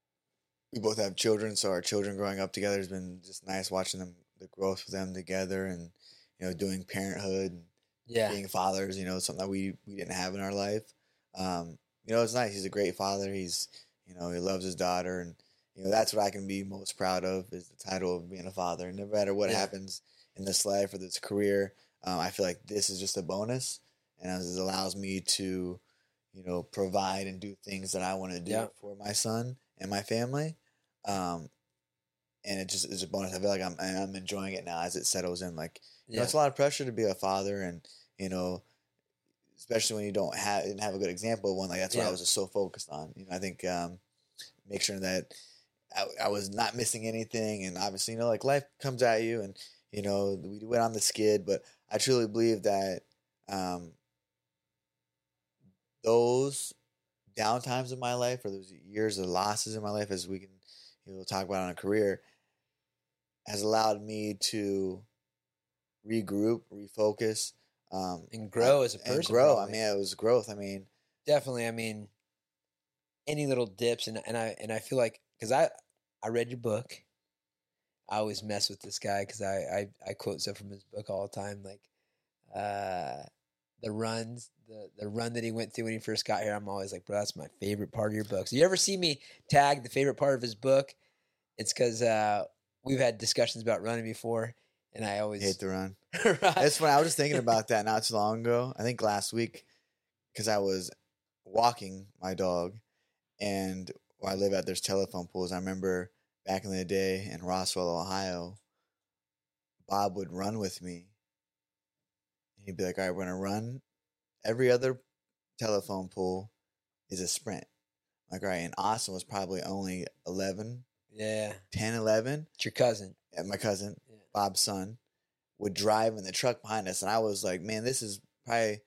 we both have children, so our children growing up together has been just nice watching them, the growth of them together, and you know, doing parenthood and Yeah, being fathers. You know, something that we we didn't have in our life. Um, you know, it's nice. He's a great father. He's you know, he loves his daughter, and you know, that's what I can be most proud of is the title of being a father. And no matter what Yeah. happens in this life or this career, um, I feel like this is just a bonus, and it allows me to, you know, provide and do things that I want to do Yeah. for my son and my family. Um, and it just is a bonus. I feel like I'm and I'm enjoying it now as it settles in. Like, you know, yeah, it's a lot of pressure to be a father, and you know, especially when you don't have didn't have a good example of one. Like that's what Yeah. I was just so focused on. You know, I think um, make sure that I, I was not missing anything, and obviously, you know, like life comes at you, and you know, we went on the skid, but I truly believe that um, those down times in my life, or those years of losses in my life, as we can, you know, talk about on a career, has allowed me to regroup, refocus, um, and grow I- as a and person. grow. probably. I mean, it was growth. I mean, Definitely. I mean, any little dips, and and I and I feel like because I I read your book. I always mess with this guy because I, I I quote stuff from his book all the time. Like, uh, the runs, the the run that he went through when he first got here, I'm always like, bro, that's my favorite part of your book. So you ever see me tag the favorite part of his book? It's because uh, we've had discussions about running before, and I always hate the run. Right. That's funny. I was just thinking about that not too long ago. I think last week, because I was walking my dog, and where I live at, there's telephone poles. I remember back in the day in Roswell, Ohio, Bob would run with me. He'd be like, all right, we're going to run. Every other telephone pole is a sprint. Like, all right, and Austin was probably only eleven, Yeah. ten, eleven. It's your cousin. And my cousin, Yeah. Bob's son, would drive in the truck behind us. And I was like, man, this is probably,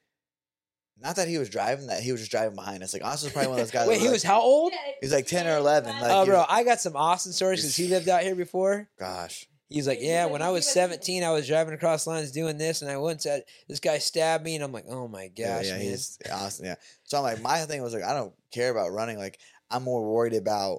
not that he was driving, that he was just driving behind us. Like, Austin's probably one of those guys. Wait, that he like, was how old? he was like ten or eleven. Like, Oh, he bro, was- I got some Austin stories because he lived out here before. gosh. He's like, yeah, when I was seventeen, I was driving across lines doing this, and I once had this guy stabbed me, and I'm like, oh my gosh, Yeah, yeah, man. he's Austin. Yeah. So I'm like, my thing was like, I don't care about running. Like, I'm more worried about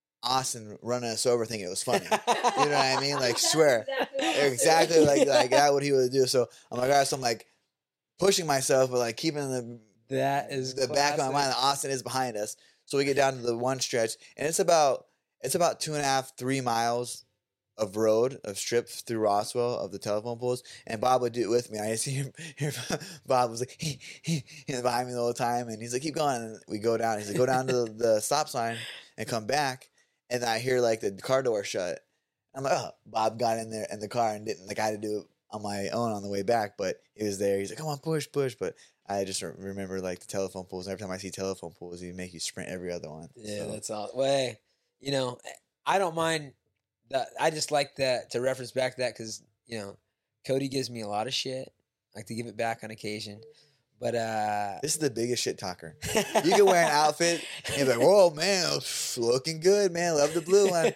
Austin running us over, thinking it was funny. You know what I mean? Like, swear, exactly like like that what he would do. So I'm like, all right. So I'm like pushing myself, but like keeping the That is the back of my mind that Austin is behind us. So we get down to the one stretch, and it's about it's about two and a half, three miles of road, of strip through Roswell, of the telephone poles, and Bob would do it with me. I see him, hear Bob was like, he, he, he was behind me the whole time, and he's like, keep going, and we go down. He's like, go down to the, the stop sign and come back, and I hear, like, the car door shut. I'm like, oh, Bob got in there in the car and didn't, like, I had to do it on my own on the way back, but he was there. He's like, come on, push, push, but I just remember, like, the telephone poles. Every time I see telephone poles, he make you sprint every other one. Yeah, So, that's all. Well, hey, you know, I don't mind that. I just like that to reference back to that because, you know, Cody gives me a lot of shit. I like to give it back on occasion. But uh this is the biggest shit talker. You can wear an outfit and you're like, whoa, man, looking good, man. Love the blue one.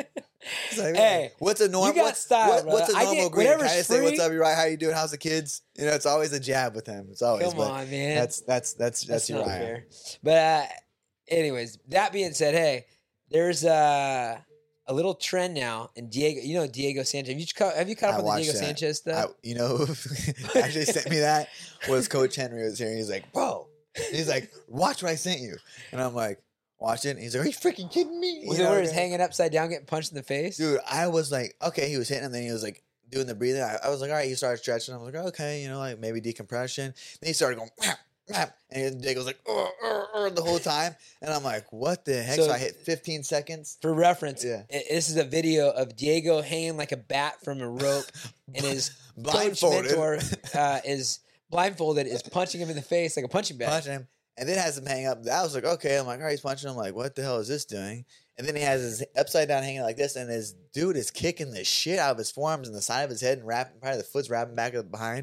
It's like, Hey, what's a normal? you got style, what, what's a brother. I normal get- greeting? Can whatever's I just say, what's free- up, you right? How you doing? How's the kids? You know, it's always a jab with him. It's always. Come but on, man. That's that's that's that's, That's not Uriah. fair. But uh, anyways, that being said, hey, there's uh, a little trend now in Diego. You know Diego Sanchez. Have you caught, have you caught I up on the watched Diego that. Sanchez I, stuff? you know, who actually sent me that was Coach Henry was here. He's like, bro, he's like, watch what I sent you, and I'm like, watch it. And he's like, are you freaking kidding me? Was You it know, where he's okay. hanging upside down, getting punched in the face? Dude, I was like, okay, he was hitting, and then he was like doing the breathing. I, I was like, all right, he started stretching. I was like, okay, you know, like maybe decompression. Then he started going, "Meow, meow," and Jake was like, uh, uh, uh, the whole time. And I'm like, what the heck? So, So- I hit fifteen seconds. For reference, Yeah. i- this is a video of Diego hanging like a bat from a rope, and his coach Blindfolded. mentor uh, is blindfolded, is punching him in the face like a punching bag. Punching him. And then has him hang up. I was like, okay. I'm like, all right, he's punching him. I'm like, what the hell is this doing? And then he has his upside down hanging like this, and his dude is kicking the shit out of his forearms and the side of his head and wrapping, probably the foot's wrapping back up behind.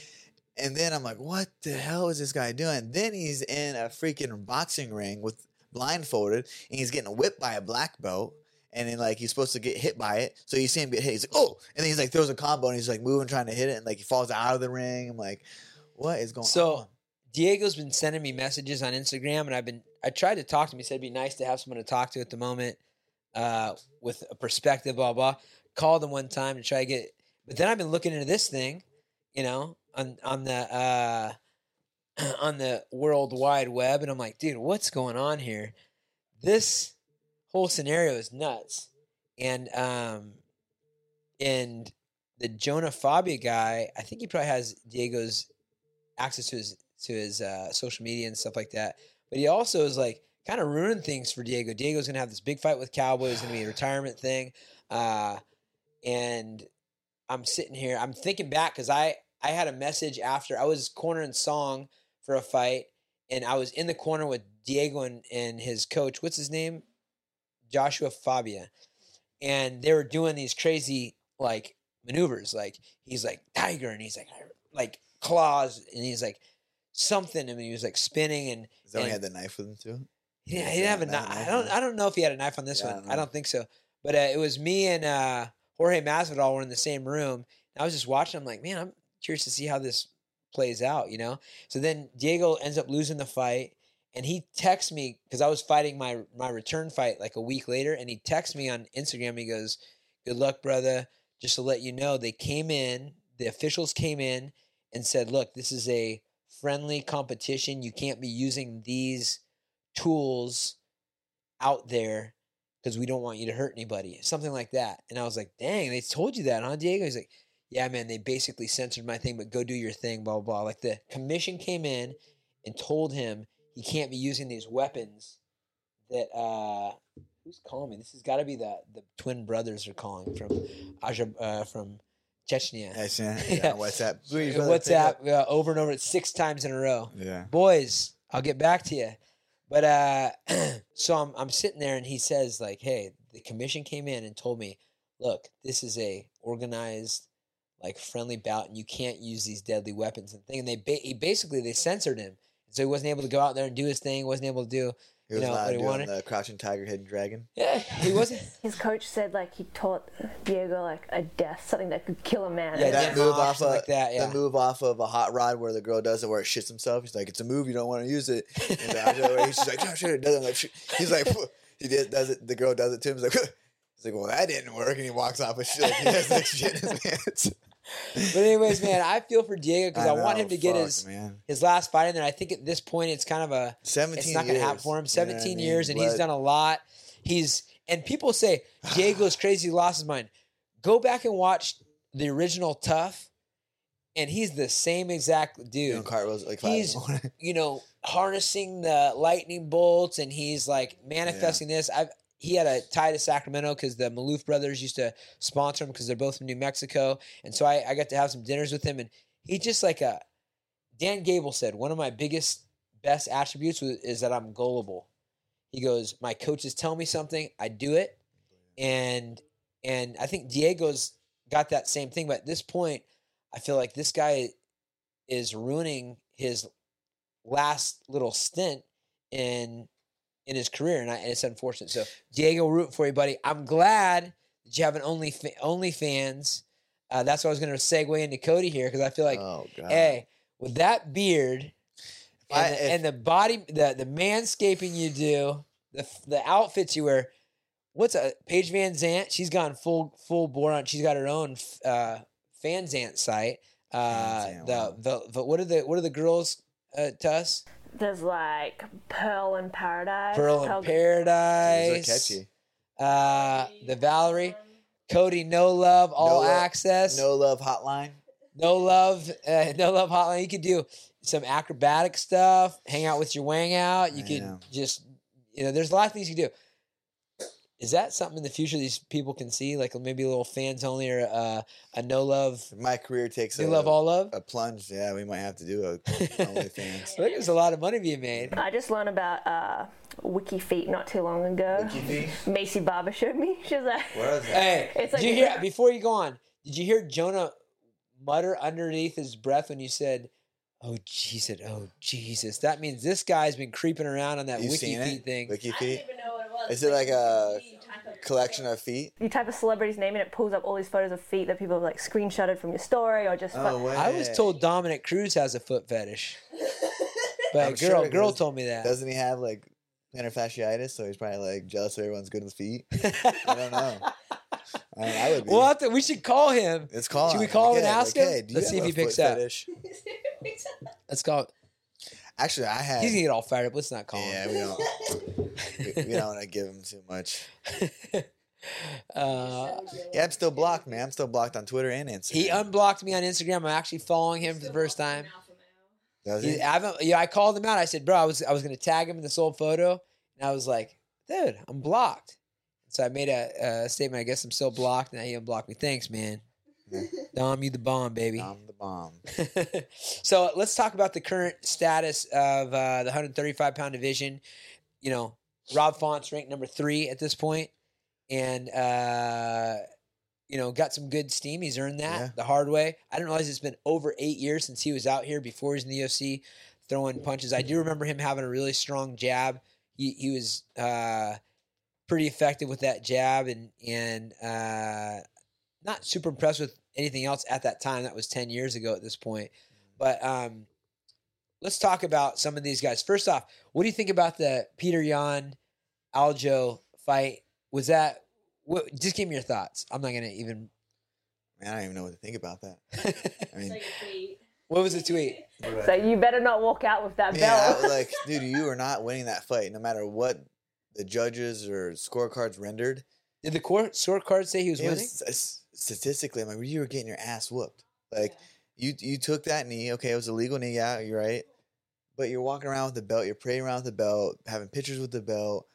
And then I'm like, what the hell is this guy doing? Then he's in a freaking boxing ring with blindfolded, and he's getting whipped by a black belt. And then, like, he's supposed to get hit by it. So you see him get hit. He's like, oh. And then he's like, throws a combo, and he's like moving, trying to hit it. And, like, he falls out of the ring. I'm like, what is going So- on? Diego's been sending me messages on Instagram, and I've been I tried to talk to him. He said it'd be nice to have someone to talk to at the moment, uh, with a perspective, blah blah. Called him one time to try to get, but then I've been looking into this thing, you know, on on the uh, on the World Wide Web, and I'm like, dude, what's going on here? This whole scenario is nuts, and um, and the Jonah Fabia guy, I think he probably has Diego's access to his to his uh, social media and stuff like that. But he also is like kind of ruined things for Diego. Diego's gonna have this big fight with Cowboys. It's gonna be a retirement thing, uh, and I'm sitting here. I'm thinking back because I I had a message after I was cornering Song for a fight, and I was in the corner with Diego and, and his coach. What's his name? Joshua Fabia, and they were doing these crazy like maneuvers. Like he's like tiger, and he's like like claws, and he's like something, and he was like spinning, and Is that when and- he had the knife with him, too? yeah, Does he didn't have a that knife. have a I knife don't. on it? I don't know if he had a knife on this Yeah, I one. don't I know. don't think so. But uh, it was me and uh, Jorge Masvidal were in the same room. And I was just watching. I'm like, man, I'm curious to see how this plays out. You know. So then Diego ends up losing the fight, and he texts me because I was fighting my my return fight like a week later, and he texts me on Instagram. He goes, "Good luck, brother. Just to let you know, they came in. The officials came in and said, look, this is a friendly competition. You can't be using these tools out there because we don't want you to hurt anybody. Something like that. And I was like, dang, they told you that, huh, Diego? He's like, yeah, man, they basically censored my thing, but go do your thing, blah, blah, blah. Like the commission came in and told him he can't be using these weapons that, uh, who's calling me? This has got to be the, the twin brothers are calling from Aja, uh, from Chechnya. Yes, yeah, Yeah. yeah. WhatsApp. Please, brother, WhatsApp uh, over and over. It's six times in a row. Yeah. Boys, I'll get back to you. But uh, so I'm I'm sitting there, and he says like, "Hey, the commission came in and told me, look, this is a organized, like friendly bout, and you can't use these deadly weapons and thing." And they ba- he basically they censored him, so he wasn't able to go out there and do his thing. wasn't able to do. He was You know, not what he doing wanted? the crouching tiger, hidden dragon. Yeah, he wasn't. His coach said like he taught Diego like a death, something that could kill a man. Yeah, that get move knocked, off of like that, yeah. the move off of a hot rod where the girl does it where it shits himself. He's like, it's a move, you don't want to use it. And the, he's just like, no, shit, it doesn't. Like, shit. He's like, phew. He did, does it. The girl does it to him. He's like, phew. He's like, well, that didn't work, and he walks off with shit. Like, he has like shit in his pants. But anyways, man, I feel for Diego because I, I want know, him to get fuck, his man. his last fight in there. I think at this point it's kind of a seventeen it's not going to happen years, for him. you know what I seventeen mean? years, and he's But- done a lot. He's and people say Diego's crazy, he lost his mind. Go back and watch the original Tough, and he's the same exact dude. Doing cartwheels at like five in He's the morning. you know harnessing the lightning bolts, and he's like manifesting this. I've he had a tie to Sacramento because the Maloof brothers used to sponsor him because they're both from New Mexico, and so I, I got to have some dinners with him, and he just like a Dan Gable said, one of my biggest best attributes was, is that I'm gullible. He goes, my coaches tell me something, I do it, and and I think Diego's got that same thing. But at this point, I feel like this guy is ruining his last little stint in in his career, and, I, and it's unfortunate. So Diego, we're rooting for you, buddy. I'm glad that you have an only OnlyFans. Uh, that's what I was going to segue into Cody here because I feel like, Oh god. hey, with that beard and, I- the, if- and the body, the the manscaping you do, the the outfits you wear. What's a Paige Van Zant? She's gone full full bore on. She's got her own uh, Van Zant site. Uh, Van Zant, the, wow. the the what are the what are the girls uh, to us? There's like Pearl in Paradise. Pearl in Paradise. These are catchy. Uh, the Valerie, Cody, No Love, All No Love- Access, no, No love hotline. Love, uh, No Love Hotline. You could do some acrobatic stuff, hang out with your wang out. You could Yeah. just, you know, there's a lot of things you can do. Is that something in the future these people can see? Like maybe a little fans only or uh, a No Love, If my career takes No a, Love, All Love? a plunge, yeah, we might have to do a OnlyFans. I think there's a lot of money being made. I just learned about uh, Wiki Feet not too long ago. Macy Barber showed me. She was like, What is that? Hey, It's like- did you hear, before you go on, did you hear Jonah mutter underneath his breath when you said, oh, he said, oh, Jesus. That means this guy's been creeping around on that You Wiki seen Feet it? thing. Wiki I feet? didn't even know what it was. Is it like a collection of feet? you type a celebrity's name and it pulls up all these photos of feet that people have like screenshotted from your story or just. Oh, fu- way. I was told Dominic Cruz has a foot fetish. But I'm a sure girl, it girl does. told me that. Doesn't he have like plantar fasciitis? So he's probably like jealous of everyone's good with feet. I don't know. I, mean, I would be. We'll have to, we should call him. Let's call Should him. we call him and Like, hey, ask like, him? hey, do you Let's see have if a he picks foot up. fetish? Let's call. Actually, I had. He's gonna get all fired up. Let's not call Yeah, him. we don't. we, we don't want to give him too much. uh, Yeah, I'm still blocked, man. I'm still blocked on Twitter and Instagram. he unblocked me on Instagram. I'm actually following him for the first time. Does He, he? I haven't, yeah, I called him out. I said, bro, I was I was gonna tag him in this old photo, and I was like, dude, I'm blocked. So I made a, a statement. I guess I'm still blocked, and he unblocked me. Thanks, man. Dom, you the bomb, baby. I'm the bomb. So let's talk about the current status of uh, the one thirty-five pound division. You know, Rob Font's ranked number three at this point, and uh, you know, got some good steam. He's earned that Yeah. the hard way. I didn't realize it's been over eight years since he was out here before he was in the U F C throwing punches. I do remember him having a really strong jab. He he was uh, pretty effective with that jab, and and uh, not super impressed with anything else at that time. That was ten years ago at this point. But um, let's talk about some of these guys. First off, what do you think about the Peter Yan Aljo fight? Was that what, just give me your thoughts. I'm not gonna even. Man, I don't even know what to think about that. I mean, What was the tweet? So you better not walk out with that Man, belt. I was like, dude, you are not winning that fight, no matter what the judges or scorecards rendered. Did the court scorecard say he was It winning? was, s- statistically, I'm like, you were getting your ass whooped. Like, you you took that knee. Okay, it was a legal knee. Yeah, you're right. But you're walking around with the belt. You're parading around with the belt, having pictures with the belt.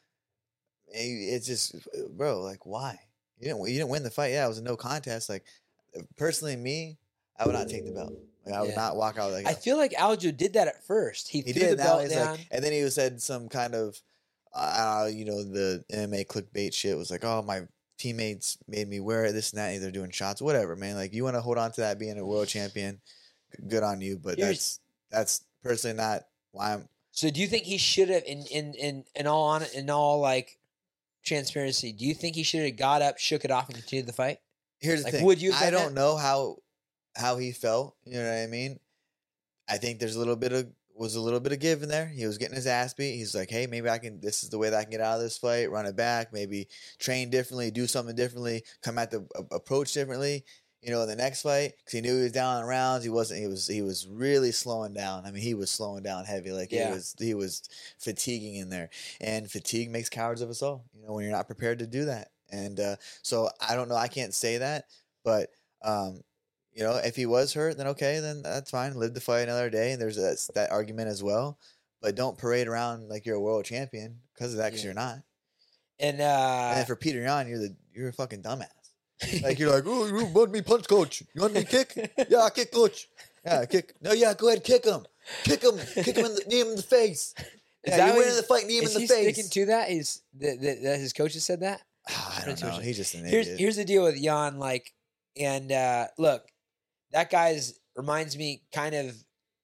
It's just, bro, like, why? You didn't you didn't win the fight. Yeah, it was a no contest. Like, personally, me, I would not take the belt. Like, I would Yeah. not walk out like I feel like Aljo did that at first. He, he threw did the it now. belt He's down. like, and then he said some kind of, uh, you know, the M M A clickbait shit was like, oh, my teammates made me wear it, this and that. They're doing shots, whatever, man. Like, you want to hold on to that being a world champion, g- good on you. But Here's- that's that's personally not why I'm. So do you think he should have, in in in in all on in all like transparency, do you think he should have got up, shook it off, and continued the fight? Here's the Like, thing. would you have I done don't that? know how how he felt. You know what I mean? I think there's a little bit of was a little bit of give in there. He was getting his ass beat. He's like, hey, maybe I can. This is the way that I can get out of this fight. Run it back. Maybe train differently. Do something differently. Come at the a- approach differently. You know, in the next fight, because he knew he was down in rounds. He wasn't. He was. He was really slowing down. I mean, he was slowing down heavy. Like Yeah. he was. He was fatiguing in there, and fatigue makes cowards of us all. You know, when you're not prepared to do that. And uh, so I don't know. I can't say that, but. Um, You know, if he was hurt, then okay, then that's fine. Live to fight another day, and there's a, that argument as well. But don't parade around like you're a world champion because of that, because Yeah. you're not. And And uh, then for Peter Yan, you're the you're a fucking dumbass. Like you're like, oh, you want me punch, coach? You want me kick? Yeah, I kick, coach. Yeah, kick. No, yeah, go ahead, kick him, kick him, kick him in the knee him in the face. Is Yeah, that you what win in he's- the fight, knee him is in he the face. sticking to that? He's that, that, that his coaches said that. Ah, I don't That's what know. I'm- He's just an Here's idiot. here's the deal with Jan. Like, and uh, look, that guy's reminds me kind of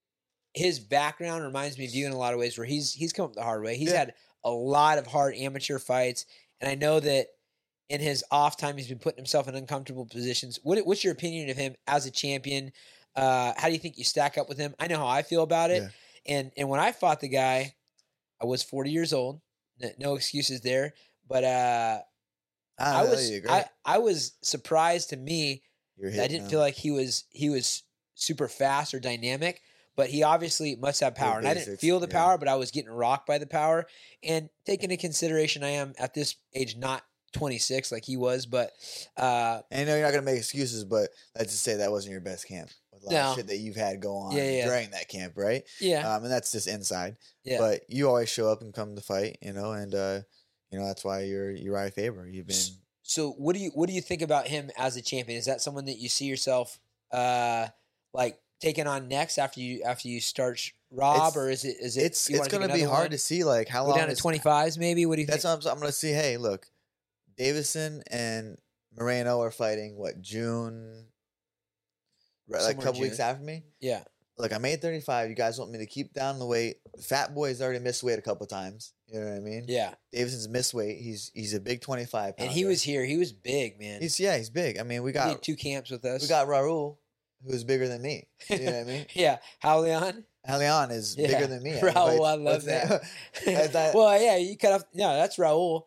his background reminds me of you in a lot of ways. Where he's he's come up the hard way. He's Yeah. had a lot of hard amateur fights, and I know that in his off time he's been putting himself in uncomfortable positions. What what's your opinion of him as a champion? Uh, how do you think you stack up with him? I know how I feel about it. Yeah. And and when I fought the guy, I was forty years old. N- No excuses there. But uh, I, I know, was you agree. I, I was surprised to me You're that I hitting didn't him. feel like he was he was super fast or dynamic, but he obviously must have power. And I didn't basics, feel the yeah. power, but I was getting rocked by the power. And taking into consideration, I am at this age not twenty-six like he was, but uh, And I know you're not gonna make excuses, but let's just say that wasn't your best camp. With a lot No. of shit that you've had go on Yeah, yeah. during that camp, right? yeah, Um, and that's just inside. yeah. But you always show up and come to fight, you know, and uh, you know that's why you're Uriah Faber. You've been So what do you what do you think about him as a champion? Is that someone that you see yourself uh, like taking on next after you after you start sh- Rob, It's- or is it is it it's you it's wanna take gonna be another hard one? to see like how Go long down to is- twenty fives maybe. What do you That's think? what I'm, I'm gonna see. Hey, look, Davison and Moreno are fighting what June, right, like a Somewhere in couple weeks June. after me. Yeah, Look, I made thirty-five. You guys want me to keep down the weight? Fat Boy's already missed weight a couple times. You know what I mean? yeah. Davison's missed weight. He's he's a big twenty-five. And he pounder. was here. He was big, man. He's yeah, he's big. I mean, we he got did two camps with us. we got Raul, who's bigger than me. You know what I mean? yeah, how Leon? Leon is Yeah. bigger than me. Raul, Like, I love what's that. Is that- well, yeah, you cut off. No, that's Raul.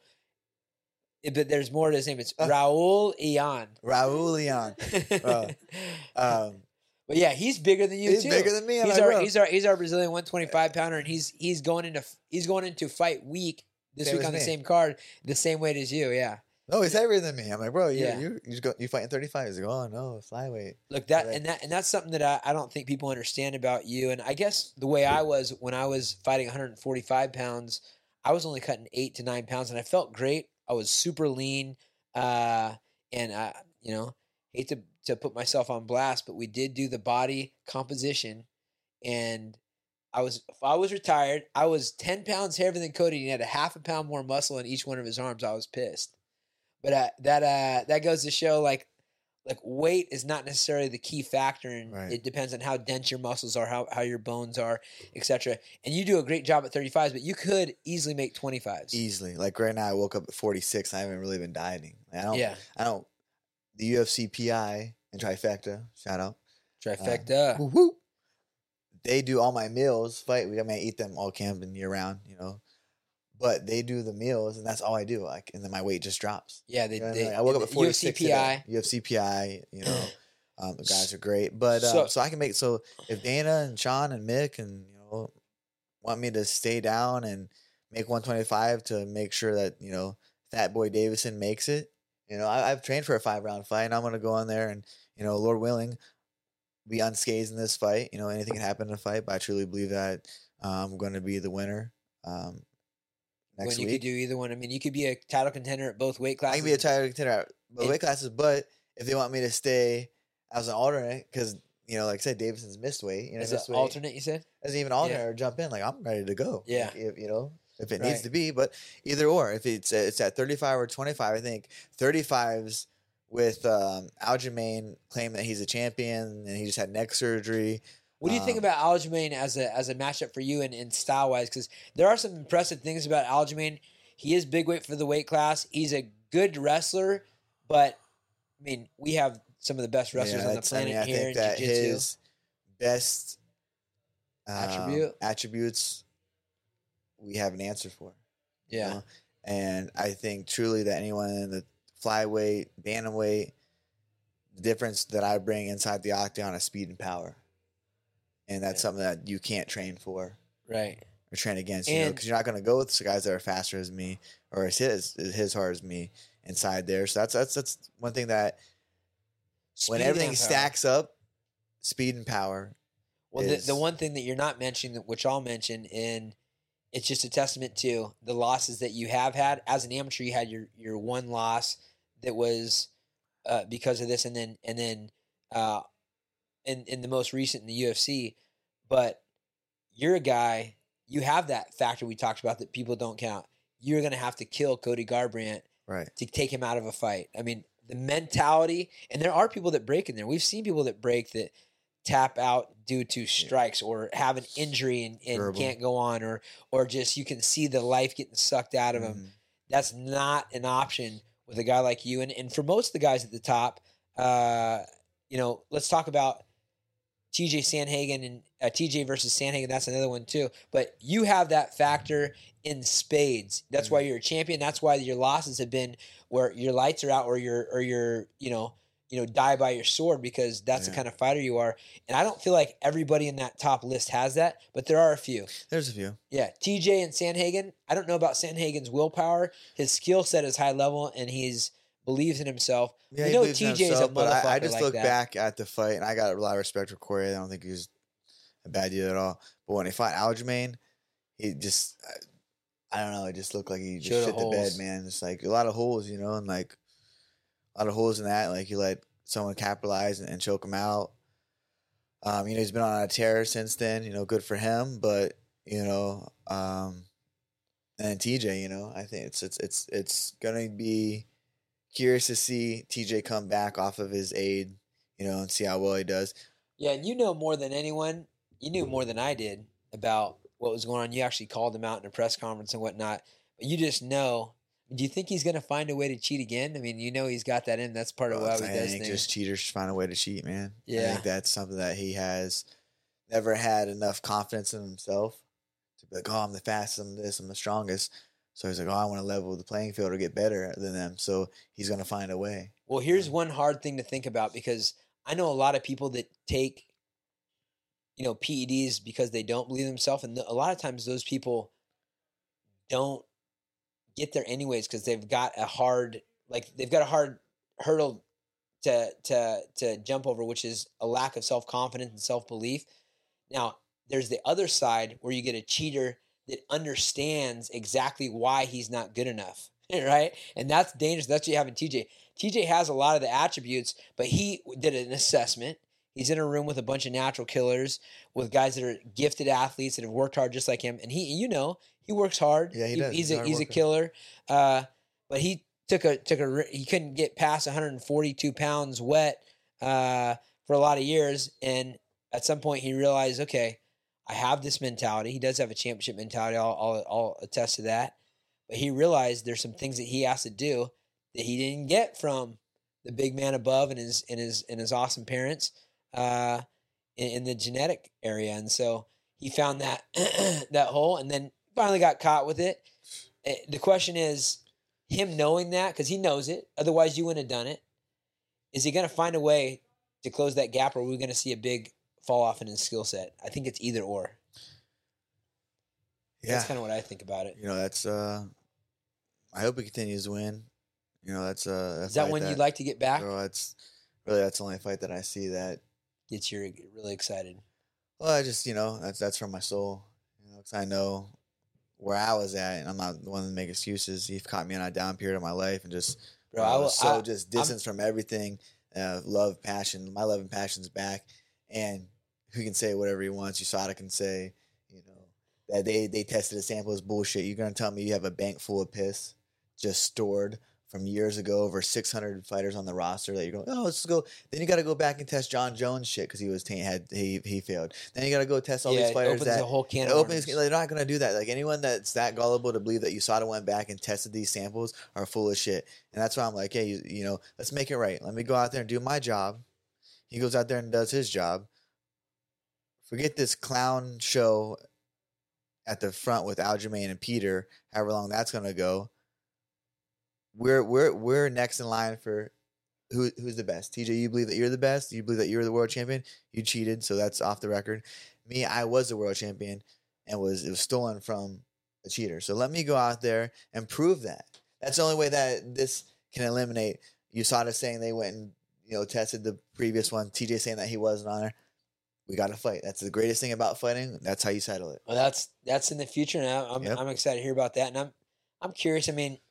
Eh, But there's more to his name. It's Uh, Raul Ian. Raul Leon. Um, but yeah, he's bigger than you he's too. bigger than me. I'm He's like, our bro. he's our he's our Brazilian one twenty-five pounder, and he's he's going into he's going into fight week this Same week as on the me. same card, the same weight as you. Yeah. No, he's heavier than me. I'm like, bro, you Yeah. you you just go you fighting thirty-five. He's like, oh no, flyweight. Look that Right. and that and that's something that I, I don't think people understand about you. And I guess the way I was when I was fighting one forty-five pounds, I was only cutting eight to nine pounds, and I felt great. I was super lean, uh, and I, you know, hate to to put myself on blast, but we did do the body composition, and I was if I was retired. I was ten pounds heavier than Cody, and he had a half a pound more muscle in each one of his arms. I was pissed, but uh, that uh, that goes to show like. Like weight is not necessarily the key factor, and Right. it depends on how dense your muscles are, how, how your bones are, et cetera. And you do a great job at thirty-fives, but you could easily make twenty-fives. Easily. Like right now, I woke up at forty-six. I haven't really been dieting. Like, I don't. Yeah, I don't. The U F C P I and Trifecta. Shout out. trifecta. Woo woo. They do all my meals. Fight. We I mean, I eat them all camp and year round. You know. But they do the meals, and that's all I do. Like, and then my weight just drops. yeah, they, You know what I they mean? Like, I wook up at U F C forty-six. P I. today. U F C P I. You know. Um, the guys are great, but um, So- so, I can make so if Dana and Sean and Mick and you know want me to stay down and make one twenty-five to make sure that you know Fat Boy Davison makes it. You know, I, I've trained for a five round fight, and I'm going to go in there and you know, Lord willing, be unscathed in this fight. You know, anything can happen in a fight, but I truly believe that um, I'm going to be the winner um, next when you week. could do either one. I mean, you could be a title contender at both weight classes. I can be a title contender at both And- weight classes, but if they want me to stay as an alternate, because you know, like I said, Davidson's missed weight. You know, as missed an weight. alternate, you said? As even alternate or jump in, like I'm ready to go. Yeah. Like, if, you know, if it Right. needs to be, but either or, if it's it's at thirty-five or twenty-five, I think thirty-fives with um, Aljamain claiming that he's a champion and he just had neck surgery. What do you think Um, about Aljamain as a as a matchup for you and, and style wise? Because there are some impressive things about Aljamain. He is big weight for the weight class. He's a good wrestler, but I mean, we have some of the best wrestlers Yeah, on the that's- I planet mean, I here think in that jiu-jitsu. his best um, Attribute? attributes we have an answer for. you Yeah, know? And I think truly that anyone in the flyweight, bantamweight, the difference that I bring inside the octagon is speed and power. And that's Yeah. something that you can't train for right. or train against, you know, And- because you're not going to go with guys that are faster as me or as his, as his hard as me inside there. So that's, that's, that's one thing that when Speed everything and power. stacks up, speed and power. Well, the, is- the one thing that you're not mentioning, which I'll mention, and it's just a testament to the losses that you have had as an amateur. You had your your one loss that was uh, because of this, and then and then uh, in in the most recent in the U F C. But you're a guy. You have that factor we talked about that people don't count. You're gonna have to kill Cody Garbrandt Right. to take him out of a fight. I mean, the mentality, and there are people that break in there. We've seen people that break that tap out due to strikes or have an injury and, and Verbal. can't go on, or or just you can see the life getting sucked out of them. Mhm. That's not an option with a guy like you. And and for most of the guys at the top, uh, you know, let's talk about T J Sandhagen and uh, T J versus Sandhagen. That's another one too. But you have that factor in spades. That's Mm-hmm. why you're a champion. That's why your losses have been where your lights are out, or you're or you're you know you know die by your sword, because that's the Yeah. kind of fighter you are. And I don't feel like everybody in that top list has that, but there are a few. There's a few. Yeah, T J and Sandhagen. I don't know about Sandhagen's willpower. His skill set is high level, and he's believes in himself. Yeah, we he know believes in T J is a himself, but I, I motherfucker just like look that. back at the fight, and I got a lot of respect for Corey. I don't think he's a bad dude at all. But when he fought Aljamain, he just, I, I don't know, it just looked like he just Showed the shit the bed, holes. man. Just like a lot of holes, you know, and like a lot of holes in that. Like he let someone capitalize and, and choke him out. Um, you know, he's been on a tear since then. You know, good for him. But you know, um, and T J, you know, I think it's it's it's it's gonna be curious to see T J come back off of his aid, you know, and see how well he does. Yeah, and you know more than anyone. You knew more than I did about what was going on. You actually called him out in a press conference and whatnot. But you just know. Do you think he's going to find a way to cheat again? I mean, you know he's got that in. That's part of Well, why I he does think things. just cheaters find a way to cheat, man. I Yeah. think that's something that he has never had enough confidence in himself to be like, oh, I'm the fastest, I'm this, I'm the strongest. So he's like, oh, I want to level the playing field or get better than them. So he's going to find a way. Well, here's one hard thing to think about, because I know a lot of people that take, you know, P E Ds because they don't believe in themselves, and a lot of times those people don't get there anyways because they've got a hard, like they've got a hard hurdle to to to jump over, which is a lack of self confidence and self belief. Now, there's the other side where you get a cheater that understands exactly why he's not good enough, right? And that's dangerous. That's what you have in T J. T J has a lot of the attributes, but he did an assessment. He's in a room with a bunch of natural killers, with guys that are gifted athletes that have worked hard just like him. And he, you know, he works hard. Yeah, he does. He's He's a a hard he's a worker. killer. Uh, but he took a took a he couldn't get past one hundred forty-two pounds wet uh, for a lot of years, and at some point he realized, okay, I have this mentality. He does have a championship mentality. I'll, I'll, I'll attest to that. But he realized there's some things that he has to do that he didn't get from the big man above and his and his and his awesome parents uh, in, in the genetic area. And so he found that that hole, and then finally got caught with it. Eh, The question is, him knowing that, because he knows it. Otherwise, you wouldn't have done it. Is he going to find a way to close that gap, or are we going to see a big fall off in his skill set? I think it's either or. Yeah. That's kind of what I think about it. You know, that's, uh, I hope he continues to win. You know, that's, uh, that's Is that when you'd like to get back? Bro, that's really, that's the only fight that I see that gets you really excited. Well, I just, you know, that's, that's from my soul, you know, because I know where I was at, and I'm not the one to make excuses. He caught me on a down period of my life, and just, bro, I was so I, just distance I'm, from everything, uh, love, passion. My love and passion's back, and who can say whatever he wants? U S A D A can say, you know, that they, they tested a sample is bullshit. You're going to tell me you have a bank full of piss just stored from years ago, over six hundred fighters on the roster that you're going, oh, let's go. Then you got to go back and test John Jones shit because he was t- had he he failed. Then you got to go test all yeah, these fighters. It opens that a whole can of opens, They're not going to do that. Like anyone that's that gullible to believe that U S A D A went back and tested these samples are full of shit. And that's why I'm like, hey, you, you know, let's make it right. Let me go out there and do my job. He goes out there and does his job. Forget this clown show at the front with Aljamain and Peter, however long that's going to go. We're we're we're next in line for who who's the best. T J, you believe that you're the best? You believe that you're the world champion? You cheated, so that's off the record. Me, I was the world champion and was it was stolen from a cheater. So let me go out there and prove that. That's the only way that this can eliminate U S A D A saying they went and, you know, tested the previous one. T J saying that he wasn't on there. We got to fight. That's the greatest thing about fighting. That's how you settle it. Well, that's that's in the future, and I'm yep. I'm excited to hear about that. And I'm I'm curious. I mean.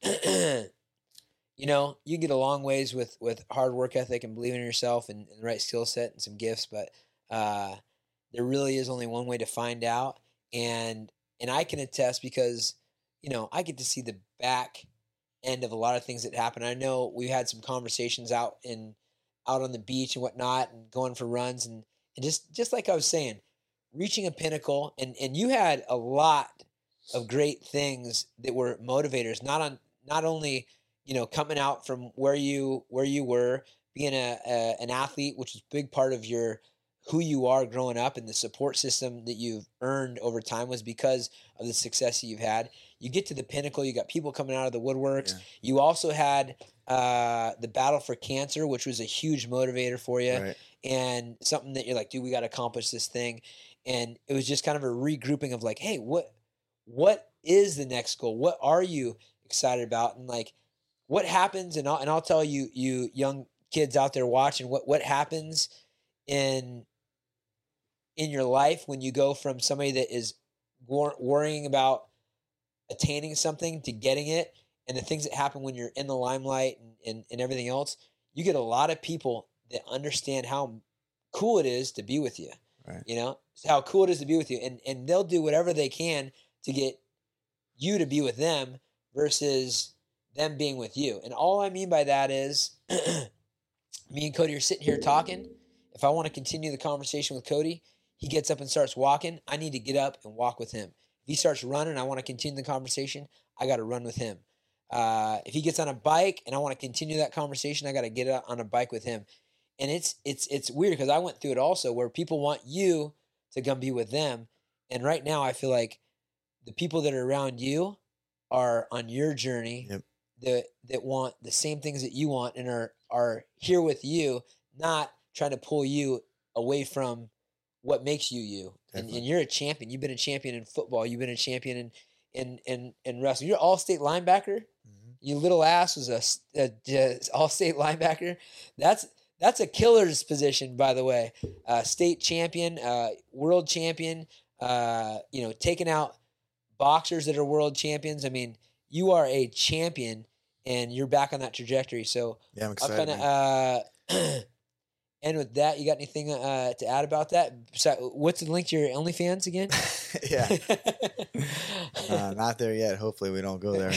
You know, you get a long ways with, with hard work ethic and believing in yourself and, and the right skill set and some gifts, but uh, there really is only one way to find out. And and I can attest because, you know, I get to see the back end of a lot of things that happen. I know we've had some conversations out in out on the beach and whatnot and going for runs and, and just, just like I was saying, reaching a pinnacle. And, and you had a lot of great things that were motivators, not on not only – you know, coming out from where you where you were, being a, a an athlete, which is a big part of your who you are growing up, and the support system that you've earned over time was because of the success that you've had. You get to the pinnacle, you got people coming out of the woodworks. Yeah. You also had uh, the battle for cancer, which was a huge motivator for you, right. And something that you're like, dude, we got to accomplish this thing. And it was just kind of a regrouping of like, hey, what what is the next goal? What are you excited about? And like, what happens, and I'll, and I'll tell you, you young kids out there watching, what, what happens in in your life when you go from somebody that is wor- worrying about attaining something to getting it, and the things that happen when you're in the limelight and, and, and everything else. You get a lot of people that understand how cool it is to be with you. Right. You know, how cool it is to be with you, and and they'll do whatever they can to get you to be with them versus them being with you. And all I mean by that is me and Cody are sitting here talking. If I want to continue the conversation with Cody, he gets up and starts walking. I need to get up and walk with him. If he starts running, I want to continue the conversation. I got to run with him. Uh, if he gets on a bike and I want to continue that conversation, I got to get on a bike with him. And it's it's it's weird because I went through it also where people want you to come be with them. And right now I feel like the people that are around you are on your journey. Yep. That that want the same things that you want and are are here with you, not trying to pull you away from what makes you you. And, and you're a champion. You've been a champion in football. You've been a champion in in in, in wrestling. You're an all-state linebacker. Mm-hmm. You little ass was a, a, a all-state linebacker. That's that's a killer's position, by the way. Uh, state champion, uh, world champion. Uh, you know, taking out boxers that are world champions. I mean, you are a champion. And you're back on that trajectory. So yeah, I'm excited. I'll kinda, uh, and with that, you got anything uh, to add about that? So, what's the link to your OnlyFans again? yeah, uh, not there yet. Hopefully, we don't go there.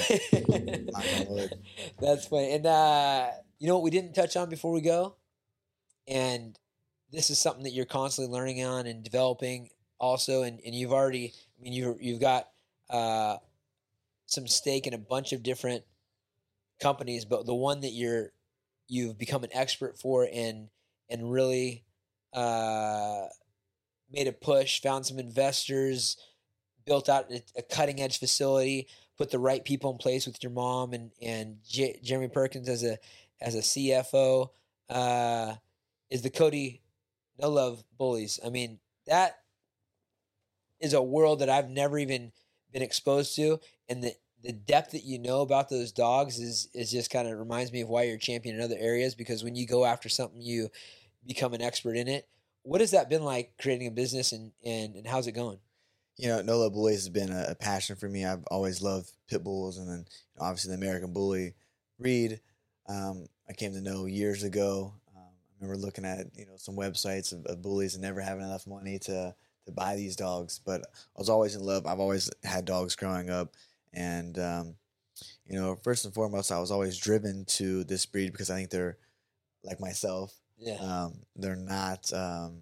That's funny. And uh, you know what we didn't touch on before we go, and this is something that you're constantly learning on and developing, also. And, and you've already, I mean, you you've got uh, some stake in a bunch of different companies, but the one that you're you've become an expert for and and really uh, made a push, found some investors, built out a, a cutting edge facility, put the right people in place with your mom and and J- Jeremy Perkins as a as a C F O. Uh, is the Cody No Love Bullies. I mean, that is a world that I've never even been exposed to, and the the depth that you know about those dogs is is just kind of reminds me of why you're a champion in other areas, because when you go after something, you become an expert in it. What has that been like creating a business, and, and, and how's it going? You know, No Love Bullies has been a, a passion for me. I've always loved pit bulls, and then you know, obviously the American Bully breed. Um, I came to know years ago. Um, I remember looking at you know some websites of, of bullies and never having enough money to to buy these dogs. But I was always in love. I've always had dogs growing up, and um, you know, first and foremost, I was always driven to this breed because I think they're like myself. Yeah. Um, they're not. Um,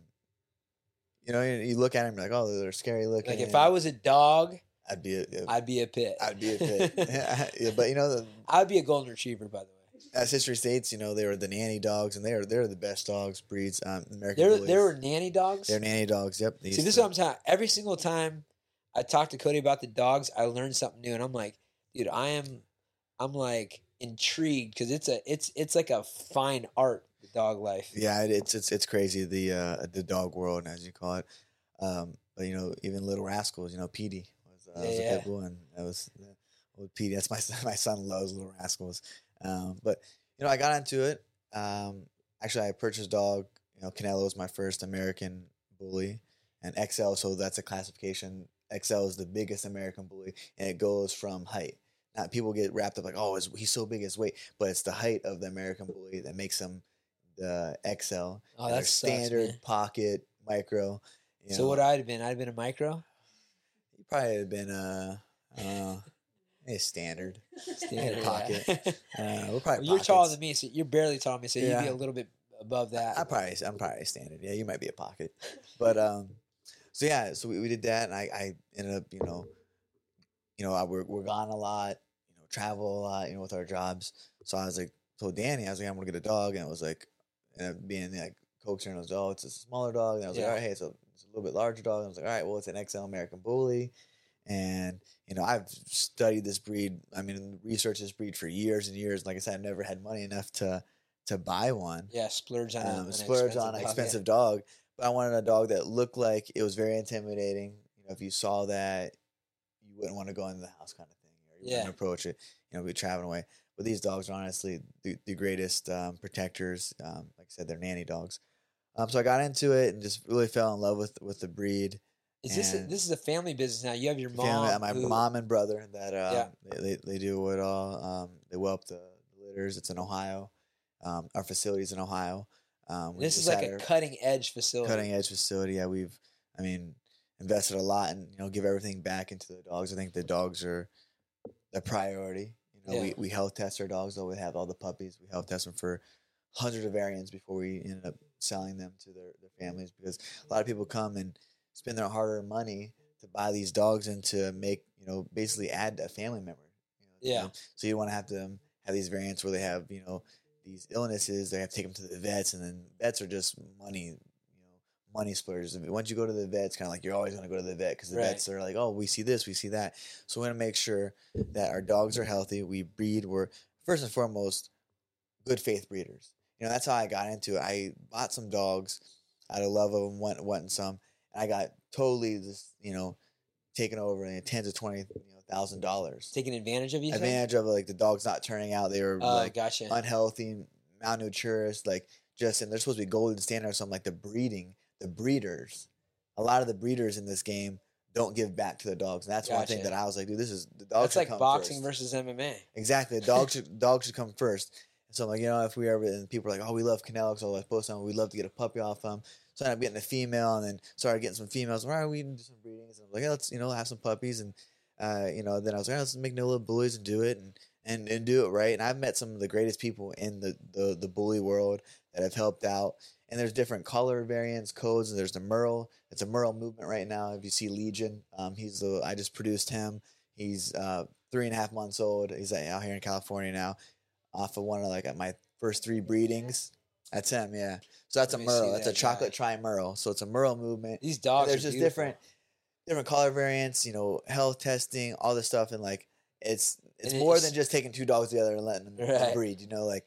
You know, you, you look at them like, oh, they're scary looking. Like if I was a dog, I'd be a, a I'd be a pit. I'd be a pit. yeah, but you know, the, I'd be a golden retriever, by the way. as history states, you know, they were the nanny dogs, and they're they're the best dogs breeds. Um, American There, Bullies. there were nanny dogs. They're nanny dogs. Yep. See, this is what I'm saying. Every single time I talk to Cody about the dogs, I learn something new, and I'm like, dude, I am, I'm like intrigued because it's a, it's, it's like a fine art, the dog life. Yeah, it, it's it's it's crazy the uh, the dog world, as you call it. Um, but you know, even Little Rascals, you know, Petey was, uh, Yeah, was a yeah. pit bull, and that was uh, with Petey. That's my son. My son loves Little Rascals. Um, but you know, I got into it. Um, actually, I purchased a dog. You know, Canelo was my first American bully, and X L. So that's a classification. X L is the biggest American bully, and it goes from height. Now people get wrapped up like, oh, is, he's so big his weight, but it's the height of the American bully that makes him the X L. Oh, And they're that sucks, standard, man. pocket, micro. You So know, what I'd have been, I'd have been a micro. you probably have been uh, uh, a standard. Standard, pocket. yeah. Uh, we're probably Well, you're taller pockets. than me, so you're barely taller than me, so you'd be Yeah. a little bit above that. I probably I'm probably standard. Yeah, you might be a pocket, but um, so yeah, so we, we did that, and I, I ended up, you know, you know, I, we're we're gone a lot, you know, travel a lot, you know, with our jobs. So I was like, told Danny, I was like, I'm gonna get a dog, and it was like, ended up being like coaxing, and I was, oh, it's a smaller dog, and I was Yeah. like, all right, hey, it's a, it's a little bit larger dog, and I was like, all right, well, it's an X L American Bully. And, you know, I've studied this breed. I mean, researched this breed for years and years. Like I said, I've never had money enough to to buy one. Yeah, splurge on a, Um, an splurge expensive on an dog, expensive dog. But I wanted a dog that looked like it was very intimidating. You know, if you saw that, you wouldn't want to go into the house kind of thing. Or you Yeah. wouldn't approach it. You know, we'd be traveling away. But these dogs are honestly the, the greatest um, protectors. Um, like I said, they're nanny dogs. Um, so I got into it and just really fell in love with, with the breed. Is this a, And- this is a family business now? You have your mom, Family, my who- mom and brother that uh, Yeah. they, they they do it all. Um, they whelp the litters. It's in Ohio. Um, our facility's in Ohio. Um, we This is just like had a our cutting edge facility. cutting edge facility. Yeah, we've I mean invested a lot and you know give everything back into the dogs. I think the dogs are a priority. You know, Yeah. we we health test our dogs. Though we have all the puppies, we health test them for hundreds of variants before we ended up selling them to their, their families because a lot of people come and spend their hard-earned money to buy these dogs and to make, you know, basically add a family member. You know, Yeah. um, So you want to have them have these variants where they have, you know, these illnesses. They have to take them to the vets, and then vets are just money, you know, money splurgers. Once you go to the vets, kind of like you're always going to go to the vet because the Right. vets are like, oh, we see this, we see that. So we want to make sure that our dogs are healthy. We breed. We're first and foremost good faith breeders. You know, that's how I got into it. I bought some dogs out of love of them, went went some. And I got totally just, you know, taken over in tens of twenty, you know, thousand dollars. Taking advantage of you. said? Advantage of like the dogs not turning out. They were Oh, like gotcha. unhealthy, malnourished, like just and they're supposed to be golden standard or something like the breeding, the breeders. A lot of the breeders in this game don't give back to the dogs. And that's one thing Gotcha. that I was like, dude, this is the dogs. That's should like come boxing first. versus M M A. Exactly. The dogs should dogs should come first. And so I'm like, you know, if we ever and people are like, oh, we love Canelo, so let's post on. We'd love to get a puppy off him. So I ended up getting a female, and then started getting some females. All right, we can do some breedings. And I'm like, hey, let's you know have some puppies, and uh, you know, then I was like, oh, let's make no little bullies and do it, and, and and do it right. And I've met some of the greatest people in the the the bully world that have helped out. And there's different color variants, codes, and there's the Merle. It's a Merle movement right now. If you see Legion, um, he's the I just produced him. He's uh, three and a half months old. He's uh, out here in California now, off of one of like my first three breedings. That's him, yeah. So that's Let a me see Merle. That's a that chocolate guy. tri Merle. So it's a Merle movement. These And dogs. there's are just beautiful. different, different color variants. You know, health testing, all this stuff, and like it's it's And more it's- than just taking two dogs together and letting them Right. breed. You know, like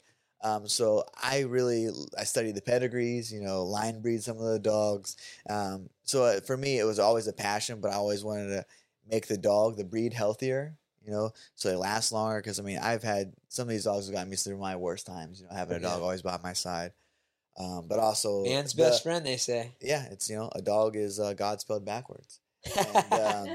Um, so I really I studied the pedigrees, you know, line breed some of the dogs. Um, so uh, for me, it was always a passion, but I always wanted to make the dog, the breed, healthier. You know, so they last longer. Because I mean, I've had some of these dogs have got me through my worst times. You know, having a dog Yeah. always by my side. Um, but also Man's the- best friend, they say. Yeah, it's you know, a dog is uh, God spelled backwards. And, um,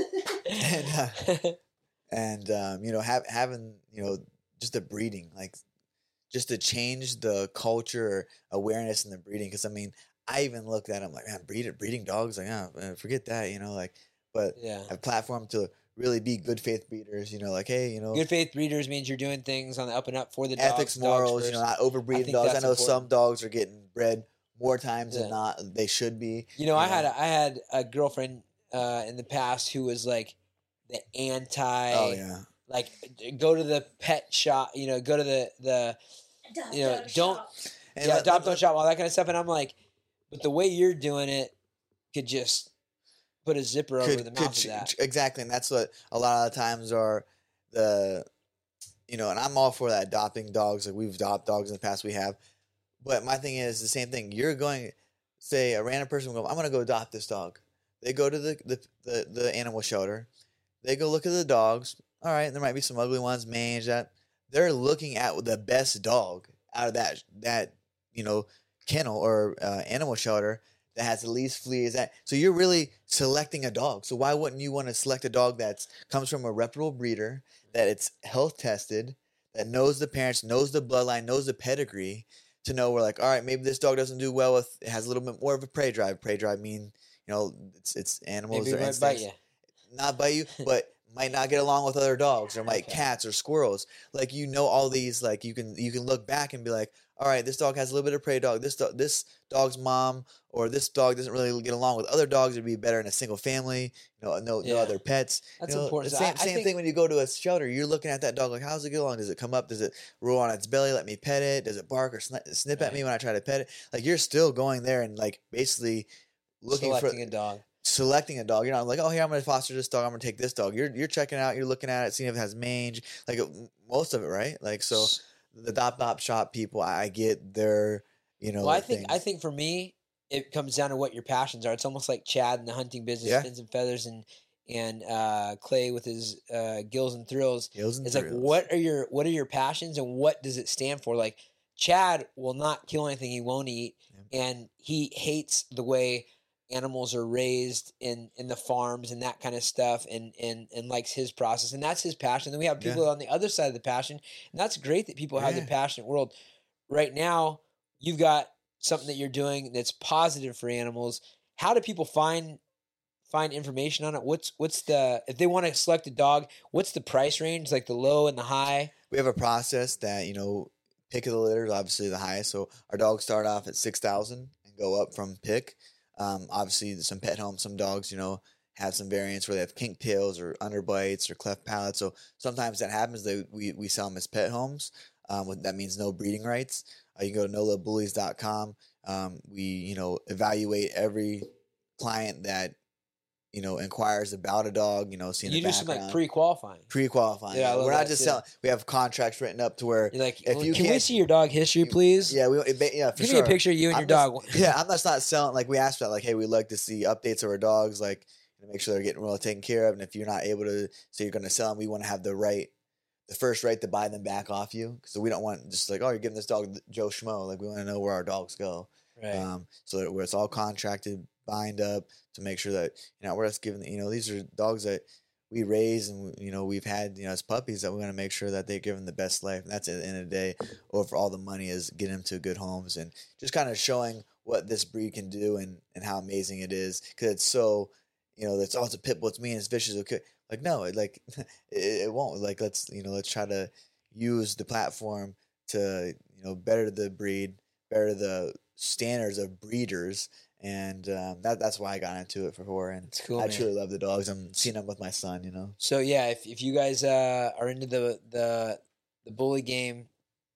and uh, and um, you know, have, having you know just the breeding, like just to change the culture awareness in the breeding. Because I mean, I even looked at them like, man, breed breeding dogs, like, yeah, forget that, you know, like, but Yeah. a platform to really be good faith breeders, you know, like, hey, you know, Good faith breeders means you're doing things on the up and up for the dogs. ethics, dogs morals, first. you know, not I overbreeding think dogs. I that's know important. some dogs are getting bred more times Yeah. than not they should be. You know, I had a, I had a girlfriend uh, in the past who was like the anti. Oh yeah. Like go to the pet shop. You know, go to the the. Adopt, You know, don't don't. shop. And Yeah, let- adopt, let- don't shop, all that kind of stuff. And I'm like, but the way you're doing it could just put a zipper over the mouth ch- of that. ch- exactly, and that's what a lot of the times are the, you know, and I'm all for that adopting dogs. Like we've adopted dogs in the past, we have, but my thing is the same thing. You're going, say a random person will go, I'm going to go adopt this dog. They go to the, the the the animal shelter, they go look at the dogs. All right, there might be some ugly ones, mange that. They're looking at the best dog out of that that you know kennel or uh, animal shelter that has the least fleas. That so you're really selecting a dog. So why wouldn't you want to select a dog that comes from a reputable breeder, that it's health tested, that knows the parents, knows the bloodline, knows the pedigree, to know we're like, all right, maybe this dog doesn't do well with, it has a little bit more of a prey drive. Prey drive mean you know it's it's animals. Maybe or it might bite instincts. you. Not bite you, but might not get along with other dogs, or might Okay. cats or squirrels. Like you know all these, like you can you can look back and be like, all right, this dog has a little bit of prey dog. This dog, this dog's mom or this dog doesn't really get along with other dogs. It'd be better in a single family. You know, no Yeah. no other pets. That's You know, important. The So same I- I same think- thing when you go to a shelter. You're looking at that dog like, how's it get along? Does it come up? Does it roll on its belly? Let me pet it. Does it bark or sni- snip at Right. me when I try to pet it? Like you're still going there and like basically looking Selecting for a dog. selecting a dog. You're not like, oh, here I'm going to foster this dog. I'm going to take this dog. You're you're checking out. You're looking at it, seeing if it has mange. Like uh, most of it, right? Like so, the dop dop shop people, I, I get their, you know. Well, I think things. I think for me, it comes down to what your passions are. It's almost like Chad in the hunting business, Yeah. fins and feathers, and and uh, Clay with his uh, gills and thrills. Gills and It's like thrills. what are your what are your passions and what does it stand for? Like Chad will not kill anything he won't eat, and he hates the way animals are raised in in the farms and that kind of stuff, and and and likes his process, and that's his passion. Then we have people Yeah. on the other side of the passion, and that's great that people have the Yeah. passionate world. Right now, you've got something that you're doing that's positive for animals. How do people find find information on it? What's what's the if they want to select a dog? What's the price range? Like the low and the high? We have a process that you know, pick of the litter is obviously the highest. So our dogs start off at six thousand and go up from pick. Um, obviously, some pet homes, some dogs, you know, have some variants where they have kink tails or underbites or cleft palates. So sometimes that happens. They, we, we sell them as pet homes. Um, with- that means no breeding rights. Uh, you can go to no love bullies dot com. Um, we, you know, evaluate every client that, you know, inquires about a dog, you know, seeing You the do some like background. pre-qualifying. Pre-qualifying. Yeah, I love We're not that just too. selling. We have contracts written up to where You're like, if "Well, you can we can't- see your dog history, please? yeah, we it, yeah for Give sure. me a picture of you and I'm your just- dog. yeah, I'm just not selling. Like we asked for that. Like, hey, we'd like to see updates of our dogs. Like, to make sure they're getting well taken care of. And if you're not able to, say you're going to sell them, we want to have the right, the first right to buy them back off you. So we don't want just like, oh, you're giving this dog Joe Schmo. Like we want to know where our dogs go. Right. Um, so that where it's all contracted, bind up to make sure that you know we're just giving. You know, these are dogs that we raise and you know we've had you know as puppies that we want to make sure that they're given the best life. And that's at the end of the day, over all the money is getting them to good homes and just kind of showing what this breed can do and and how amazing it is because it's so you know that's oh it's a pit bull, it's mean, it's vicious. Okay, like no, it, like it, it won't. Like let's you know let's try to use the platform to you know better the breed, better the standards of breeders, and um, that that's why I got into it for horror. And It's cool, I man. truly love the dogs. I'm seeing them with my son. You know. So yeah, if if you guys uh, are into the the the bully game,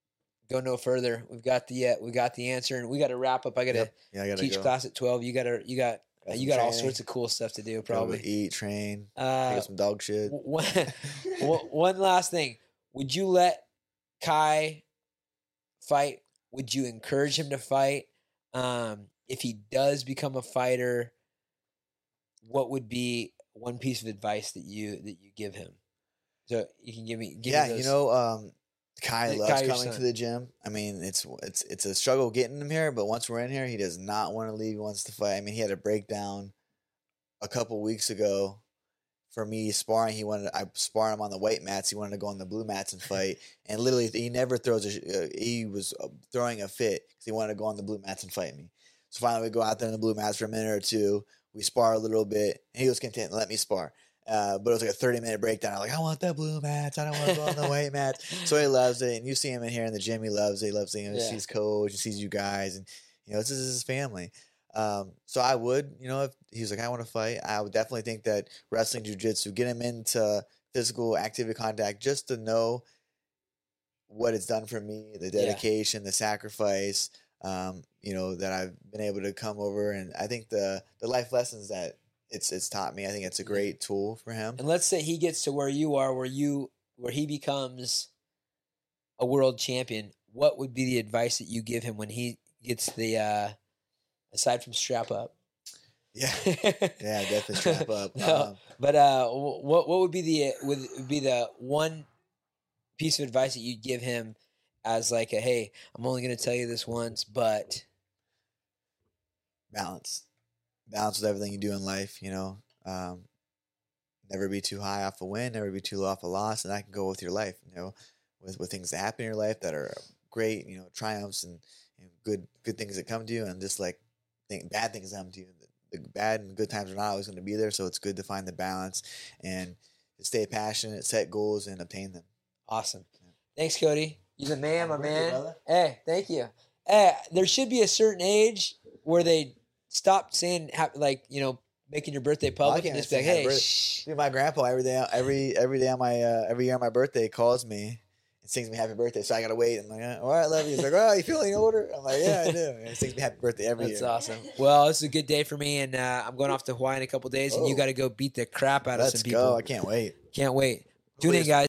go no further. We've got the uh, we got the answer, and we got to wrap up. I got to Yep. Yeah, I gotta teach go. class at twelve. You got to you got Got you some got all training. sorts of cool stuff to do. Go Probably. eat, train, pick Uh, up some dog shit. w- one, one one last thing. Would you let Kai fight? Would you encourage him to fight? Um, if he does become a fighter, what would be one piece of advice that you that you give him? So you can give me, give yeah, me those. you know, um, Kai loves Kai, your coming son. to the gym. I mean, it's it's it's a struggle getting him here, but once we're in here, he does not want to leave. He wants to fight. I mean, he had a breakdown a couple weeks ago for me sparring. He wanted I sparred him on the white mats. He wanted to go on the blue mats and fight. And literally, he never throws a. Uh, he was throwing a fit because he wanted to go on the blue mats and fight me. So finally, we go out there in the blue mats for a minute or two. We spar a little bit, and he was content to let me spar. Uh, but it was like a thirty minute breakdown. I'm like, I want the blue mats. I don't want to go on the white mats. So he loves it. And you see him in here in the gym. He loves it. He loves seeing, he Yeah. sees coach, he sees you guys. And, you know, this is his family. Um, so I would, you know, if he's like, I want to fight, I would definitely think that wrestling, jiu-jitsu, get him into physical activity contact just to know what it's done for me, the dedication, yeah. the sacrifice, um, you know, that I've been able to come over. And I think the, the life lessons that it's it's taught me, I think it's a great tool for him. And let's say he gets to where you are, where you where he becomes a world champion. What would be the advice that you give him when he gets the uh, aside from strap up? Yeah, yeah, definitely strap up. No, um, but uh, what what would be the would be the one piece of advice that you'd give him as like a, hey, I'm only going to tell you this once, but balance. Balance with everything you do in life, you know. Um, never be too high off a win, never be too low off a loss, and that can go with your life, you know, with, with things that happen in your life that are great, you know, triumphs and, and good good things that come to you, and just like think, bad things that come to you. The, the bad and good times are not always going to be there, so it's good to find the balance and to stay passionate, set goals, and obtain them. Awesome. Yeah. Thanks, Cody. You're the man, my man. You, hey, thank you. Hey, there should be a certain age where they stop saying, like, you know, making your birthday public well, and just be like, hey, birth- shh. Dude, my grandpa every day, every every day on my uh, every year on my birthday calls me and sings me happy birthday. So I gotta wait. I'm like, all right, I love you. He's like, oh, you feeling older? I'm like, yeah, I do. And he sings me happy birthday every That's year. That's awesome. Well, this is a good day for me, and uh, I'm going off to Hawaii in a couple days, and oh. you got to go beat the crap out Let's of some people. go. I can't wait. Can't wait. Tune in, guys.